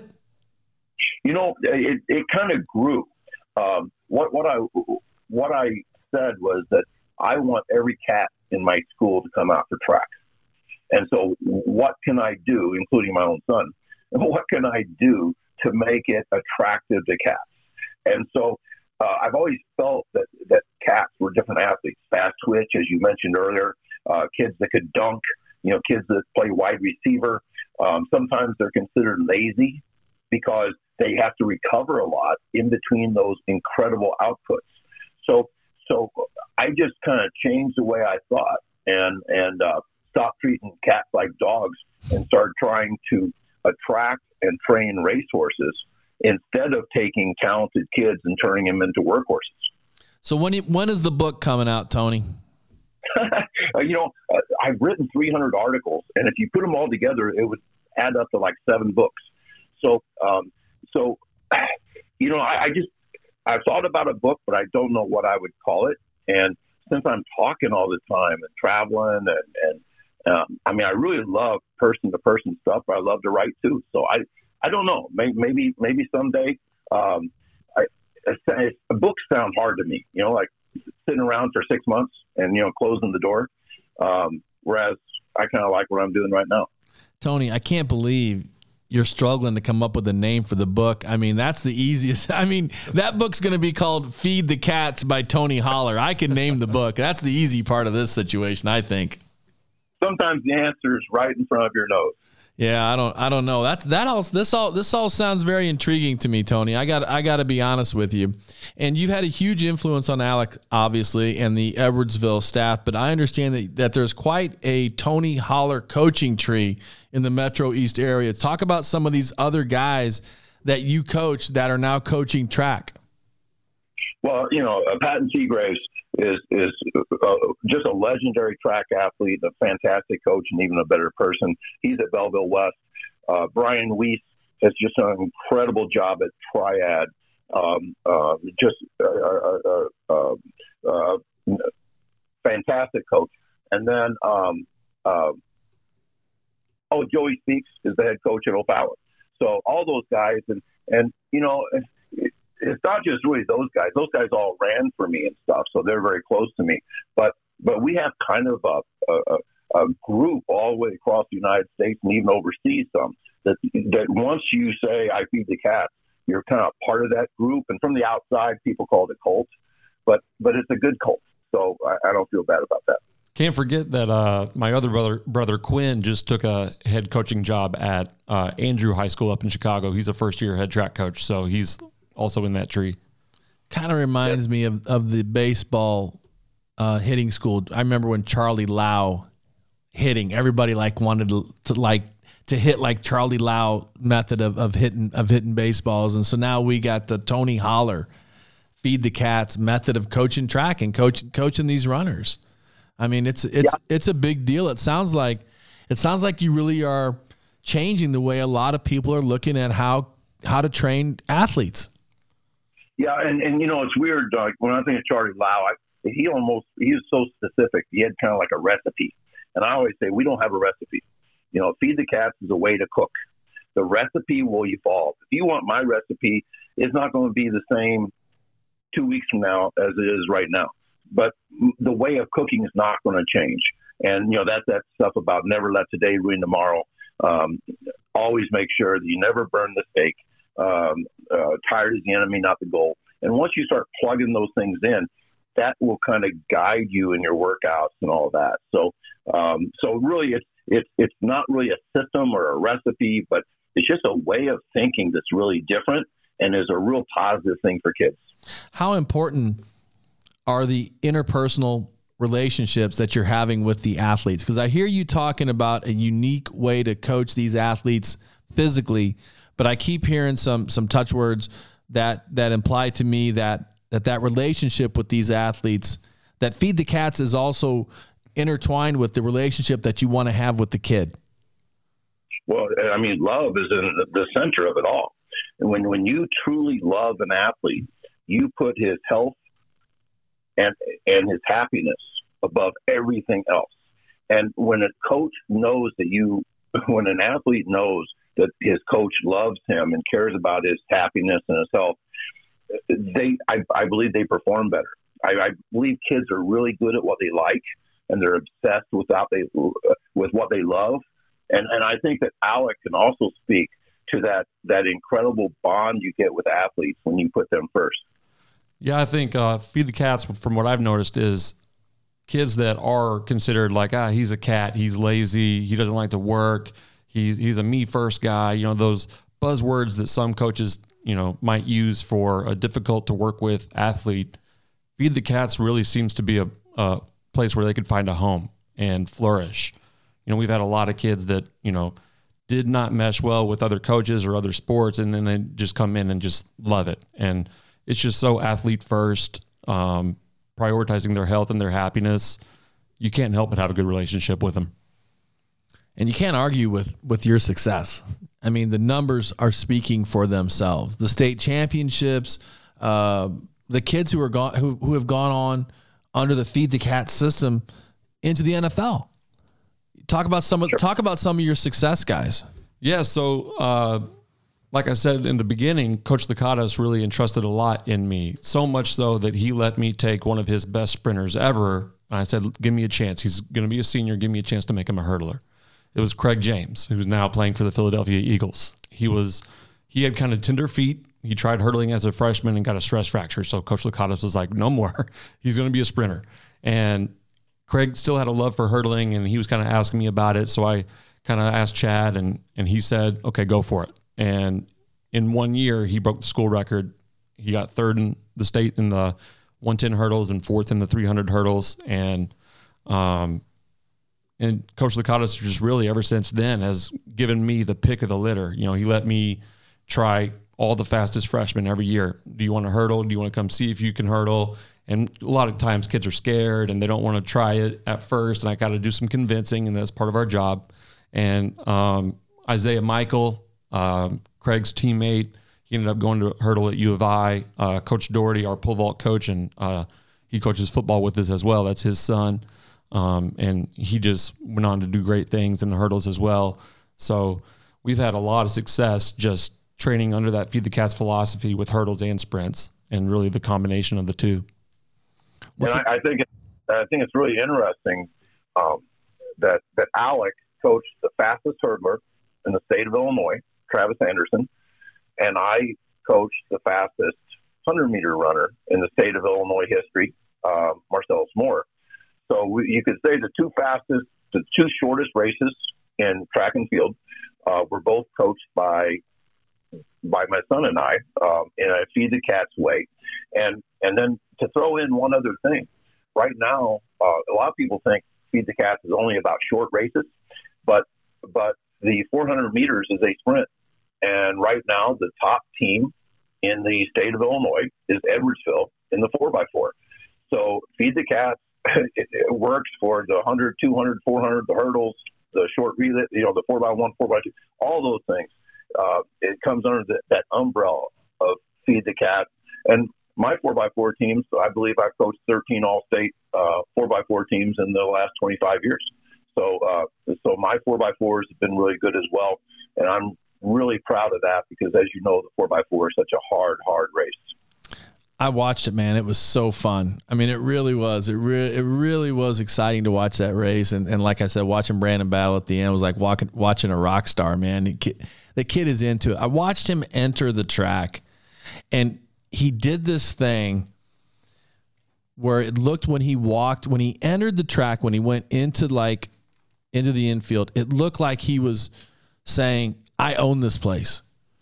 You know, it, it kind of grew. Um, what what I what I said was that I want every cat in my school to come out for track. And so what can I do, including my own son, what can I do to make it attractive to cats? And so uh, I've always felt that, that cats were different athletes. Fast twitch, as you mentioned earlier, uh, kids that could dunk, you know, kids that play wide receiver. Um, sometimes they're considered lazy because they have to recover a lot in between those incredible outputs. So, so I just kind of changed the way I thought and and uh, stopped treating cats like dogs and started trying to attract and train racehorses instead of taking talented kids and turning them into workhorses. So when when is the book coming out, Tony? you know, uh, I've written three hundred articles, and if you put them all together, it would add up to like seven books. So, um, so you know, I, I just I've thought about a book, but I don't know what I would call it. And since I'm talking all the time and traveling, and, and um, I mean, I really love person-to-person stuff. But I love to write too. So I I don't know. Maybe maybe, maybe someday. Um, I, a books sound hard to me. You know, like sitting around for six months and you know closing the door. Um, whereas I kind of like what I'm doing right now. Tony, I can't believe you're struggling to come up with a name for the book. I mean, that's the easiest. I mean, that book's going to be called Feed the Cats by Tony Holler. I can name the book. That's the easy part of this situation, I think. Sometimes the answer is right in front of your nose. Yeah, I don't I don't know. That's that all this all this all sounds very intriguing to me, Tony. I got I got to be honest with you. And you've had a huge influence on Alec, obviously, and the Edwardsville staff, but I understand that, that there's quite a Tony Holler coaching tree in the Metro East area. Talk about some of these other guys that you coach that are now coaching track. Well, you know, uh, Patton Seagraves is is uh, just a legendary track athlete, a fantastic coach, and even a better person. He's at Belleville West. Uh, Brian Weiss has just done an incredible job at Triad. Um, uh, just uh, uh, uh, uh, fantastic coach. And then, um, uh, oh, Joey Speaks is the head coach at O'Fallon. So all those guys, and and you know. It, It's not just really those guys. Those guys all ran for me and stuff, so they're very close to me. But but we have kind of a, a, a group all the way across the United States and even overseas some that that once you say I feed the cats, you're kind of part of that group. And from the outside, people call it a cult, but but it's a good cult. So I, I don't feel bad about that. Can't forget that uh, my other brother, brother Quinn, just took a head coaching job at uh, Andrew High School up in Chicago. He's a first-year head track coach, so he's also in that tree. Kind of reminds me of, of the baseball uh, hitting school. I remember when Charlie Lau hitting, everybody like wanted to, to like to hit like Charlie Lau method of, of hitting of hitting baseballs. And so now we got the Tony Holler Feed the Cats method of coaching track and coaching coaching these runners. I mean, it's it's yeah. it's a big deal. It sounds like it sounds like you really are changing the way a lot of people are looking at how how to train athletes. Yeah, and, and you know, it's weird. Like when I think of Charlie Lau, I, he almost he was so specific. He had kind of like a recipe, and I always say we don't have a recipe. You know, Feed the Cats is a way to cook. The recipe will evolve. If you want my recipe, it's not going to be the same two weeks from now as it is right now. But the way of cooking is not going to change. And you know, that's that stuff about never let today ruin tomorrow. Um, always make sure that you never burn the steak. Um, uh, tired is the enemy, not the goal. And once you start plugging those things in, that will kind of guide you in your workouts and all that. So, um, so really, it's it's it's not really a system or a recipe, but it's just a way of thinking that's really different and is a real positive thing for kids. How important are the interpersonal relationships that you're having with the athletes? Because I hear you talking about a unique way to coach these athletes physically, but I keep hearing some some touch words that that imply to me that that that relationship with these athletes, that Feed the Cats is also intertwined with the relationship that you want to have with the kid. Well, I mean, love is in the center of it all. And when when you truly love an athlete, you put his health and and his happiness above everything else. And when a coach knows that you, when an athlete knows that his coach loves him and cares about his happiness and his health, they, I, I believe they perform better. I, I believe kids are really good at what they like, and they're obsessed with what they, with what they love. And, and I think that Alec can also speak to that, that incredible bond you get with athletes when you put them first. Yeah, I think uh, Feed the Cats, from what I've noticed, is kids that are considered like, ah, he's a cat, he's lazy, he doesn't like to work, he's he's a me first guy. You know, those buzzwords that some coaches, you know, might use for a difficult to work with athlete. Feed the Cats really seems to be a, a place where they could find a home and flourish. You know, we've had a lot of kids that, you know, did not mesh well with other coaches or other sports, and then they just come in and just love it. And it's just so athlete first, um, prioritizing their health and their happiness. You can't help but have a good relationship with them. And you can't argue with, with your success. I mean, the numbers are speaking for themselves. The state championships, uh, the kids who are gone, who, who have gone on under the Feed the Cats system into the N F L. Talk about some of, talk about some of your success, guys. Yeah. So, uh, like I said in the beginning, Coach Lakatos really entrusted a lot in me, so much so that he let me take one of his best sprinters ever. And I said, give me a chance. He's going to be a senior. Give me a chance to make him a hurdler. it was Craig James, who's now playing for the Philadelphia Eagles. He was, he had kind of tender feet. He tried hurdling as a freshman and got a stress fracture. So Coach Lakatos was like, no more. He's going to be a sprinter. And Craig still had a love for hurdling, and he was kind of asking me about it. So I kind of asked Chad, and and he said, okay, go for it. And in one year, he broke the school record. He got third in the state in the one ten hurdles and fourth in the three hundred hurdles. And um, and Coach Lakatos just really ever since then has given me the pick of the litter. You know, he let me try all the fastest freshmen every year. Do you want to hurdle? Do you want to come see if you can hurdle? And a lot of times kids are scared and they don't want to try it at first. And I got to do some convincing, and that's part of our job. And um, Isaiah Michael, um, Craig's teammate, he ended up going to hurdle at U of I. Uh, Coach Doherty, our pole vault coach, and uh, he coaches football with us as well. That's his son. Um, and he just went on to do great things in the hurdles as well. So we've had a lot of success just training under that Feed the Cats philosophy with hurdles and sprints, and really the combination of the two. And I, I think it, I think it's really interesting um, that that Alec coached the fastest hurdler in the state of Illinois, Travis Anderson, and I coached the fastest hundred meter runner in the state of Illinois history, uh, Marcellus Moore. So we, you could say the two fastest, the two shortest races in track and field uh, were both coached by by my son and I um, in a Feed the Cats way. And and then to throw in one other thing, right now, uh, a lot of people think Feed the Cats is only about short races, but but the four hundred meters is a sprint. And right now, the top team in the state of Illinois is Edwardsville in the four by four. So Feed the Cats, it, it works for the one hundred, two hundred, four hundred, the hurdles, the short relay, you know, the four by one, four by two, all those things. Uh, it comes under the, that umbrella of Feed the Cat. And my four by four teams, I believe I've coached thirteen all-state uh, four by four teams in the last twenty-five years. So uh, so my four by fours have been really good as well. And I'm really proud of that because, as you know, the four by four is such a hard, hard race. I watched it, man. It was so fun. I mean, it really was. It really, it really was exciting to watch that race. And, and like I said, watching Brandon battle at the end was like walking, watching a rock star, man. The kid, the kid is into it. I watched him enter the track, and he did this thing where it looked when he walked, when he entered the track, when he went into like into the infield, it looked like he was saying, I own this place.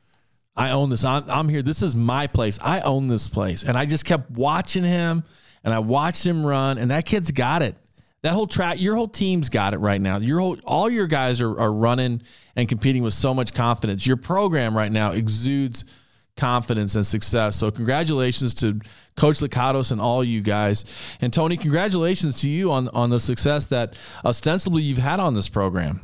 I own this. I'm, I'm here. This is my place. I own this place. And I just kept watching him, and I watched him run, and that kid's got it. That whole track, your whole team's got it right now. Your whole, all your guys are, are running and competing with so much confidence. Your program right now exudes confidence and success. So congratulations to Coach Lakatos and all you guys. And Tony, congratulations to you on, on the success that ostensibly you've had on this program.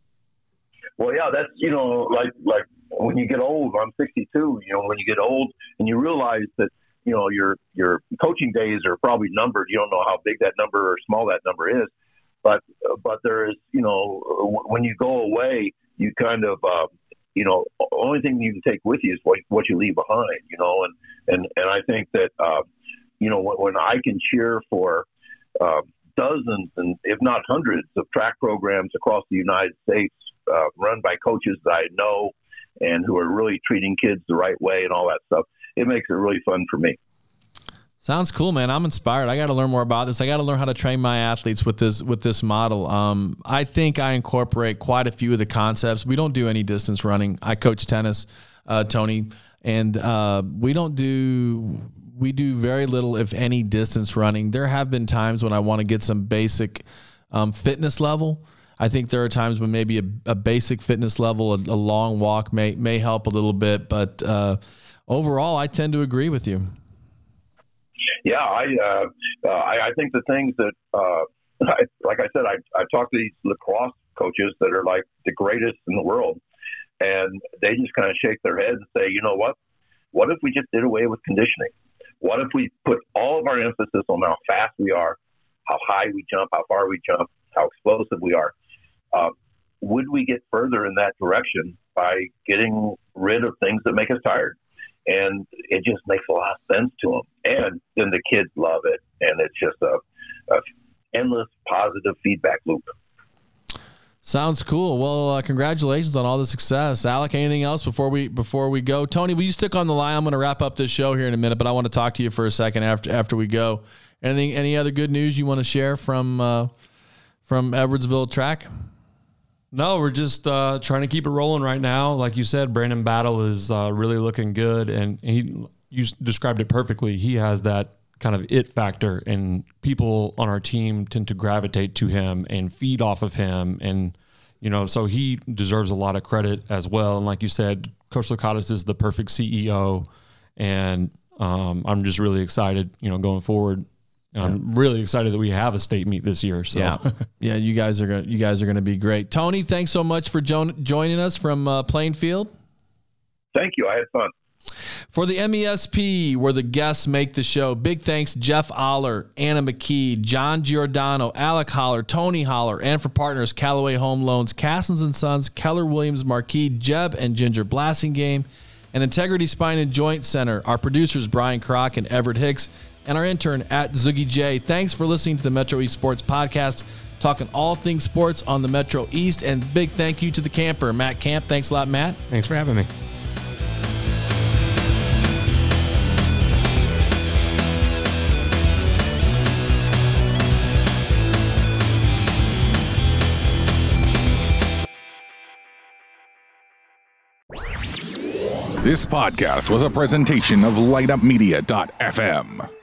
Well, yeah, that's, you know, like, like when you get old, I'm sixty-two, you know, when you get old and you realize that, you know, your, your coaching days are probably numbered. You don't know how big that number or small that number is, but, but there is, you know, when you go away, you kind of, uh, you know, only thing you can take with you is what, what you leave behind, you know, and, and, and I think that, uh, you know, when, when I can cheer for, uh, dozens and if not hundreds of track programs across the United States, uh, run by coaches that I know and who are really treating kids the right way and all that stuff, it makes it really fun for me. Sounds cool, man. I'm inspired. I got to learn more about this. I got to learn how to train my athletes with this with this model. Um, I think I incorporate quite a few of the concepts. We don't do any distance running. I coach tennis, uh, Tony, and uh, we don't do we do very little, if any, distance running. There have been times when I want to get some basic um, fitness level. I think there are times when maybe a, a basic fitness level, a, a long walk may may help a little bit. But uh, overall, I tend to agree with you. Yeah, I, uh, uh, I I think the things that, uh, I, like I said, I I talk to these lacrosse coaches that are like the greatest in the world, and they just kind of shake their heads and say, you know what? What if we just did away with conditioning? What if we put all of our emphasis on how fast we are, how high we jump, how far we jump, how explosive we are? Uh, would we get further in that direction by getting rid of things that make us tired? And it just makes a lot of sense to them. And then the kids love it. And it's just a, a endless positive feedback loop. Sounds cool. Well, uh, congratulations on all the success. Alec, anything else before we before we go? Tony, will you stick on the line? I'm going to wrap up this show here in a minute, but I want to talk to you for a second after after we go. Anything, any other good news you want to share from uh, from Edwardsville track? No, we're just uh, trying to keep it rolling right now. Like you said, Brandon Battle is uh, really looking good, and he you described it perfectly. He has that kind of it factor, and people on our team tend to gravitate to him and feed off of him. And, you know, so he deserves a lot of credit as well. And like you said, Coach Lakatos is the perfect C E O, and um, I'm just really excited, you know, going forward. And I'm yeah. really excited that we have a state meet this year. So yeah, yeah, you guys are gonna, you guys are going to be great. Tony, thanks so much for jo- joining us from uh, Plainfield. Thank you. I had fun. For the M E S P, where the guests make the show, big thanks Jeff Aller, Anna McKee, John Giordano, Alec Holler, Tony Holler, and for partners Callaway Home Loans, Cassins and Sons, Keller Williams Marquis, Jeb and Ginger Blasingame, and Integrity Spine and Joint Center. Our producers Brian Kroc and Everett Hicks, and our intern at Zoogie J. Thanks for listening to the Metro East Sports Podcast, talking all things sports on the Metro East. And big thank you to the camper, Matt Camp. Thanks a lot, Matt. Thanks for having me. This podcast was a presentation of light up media dot f m.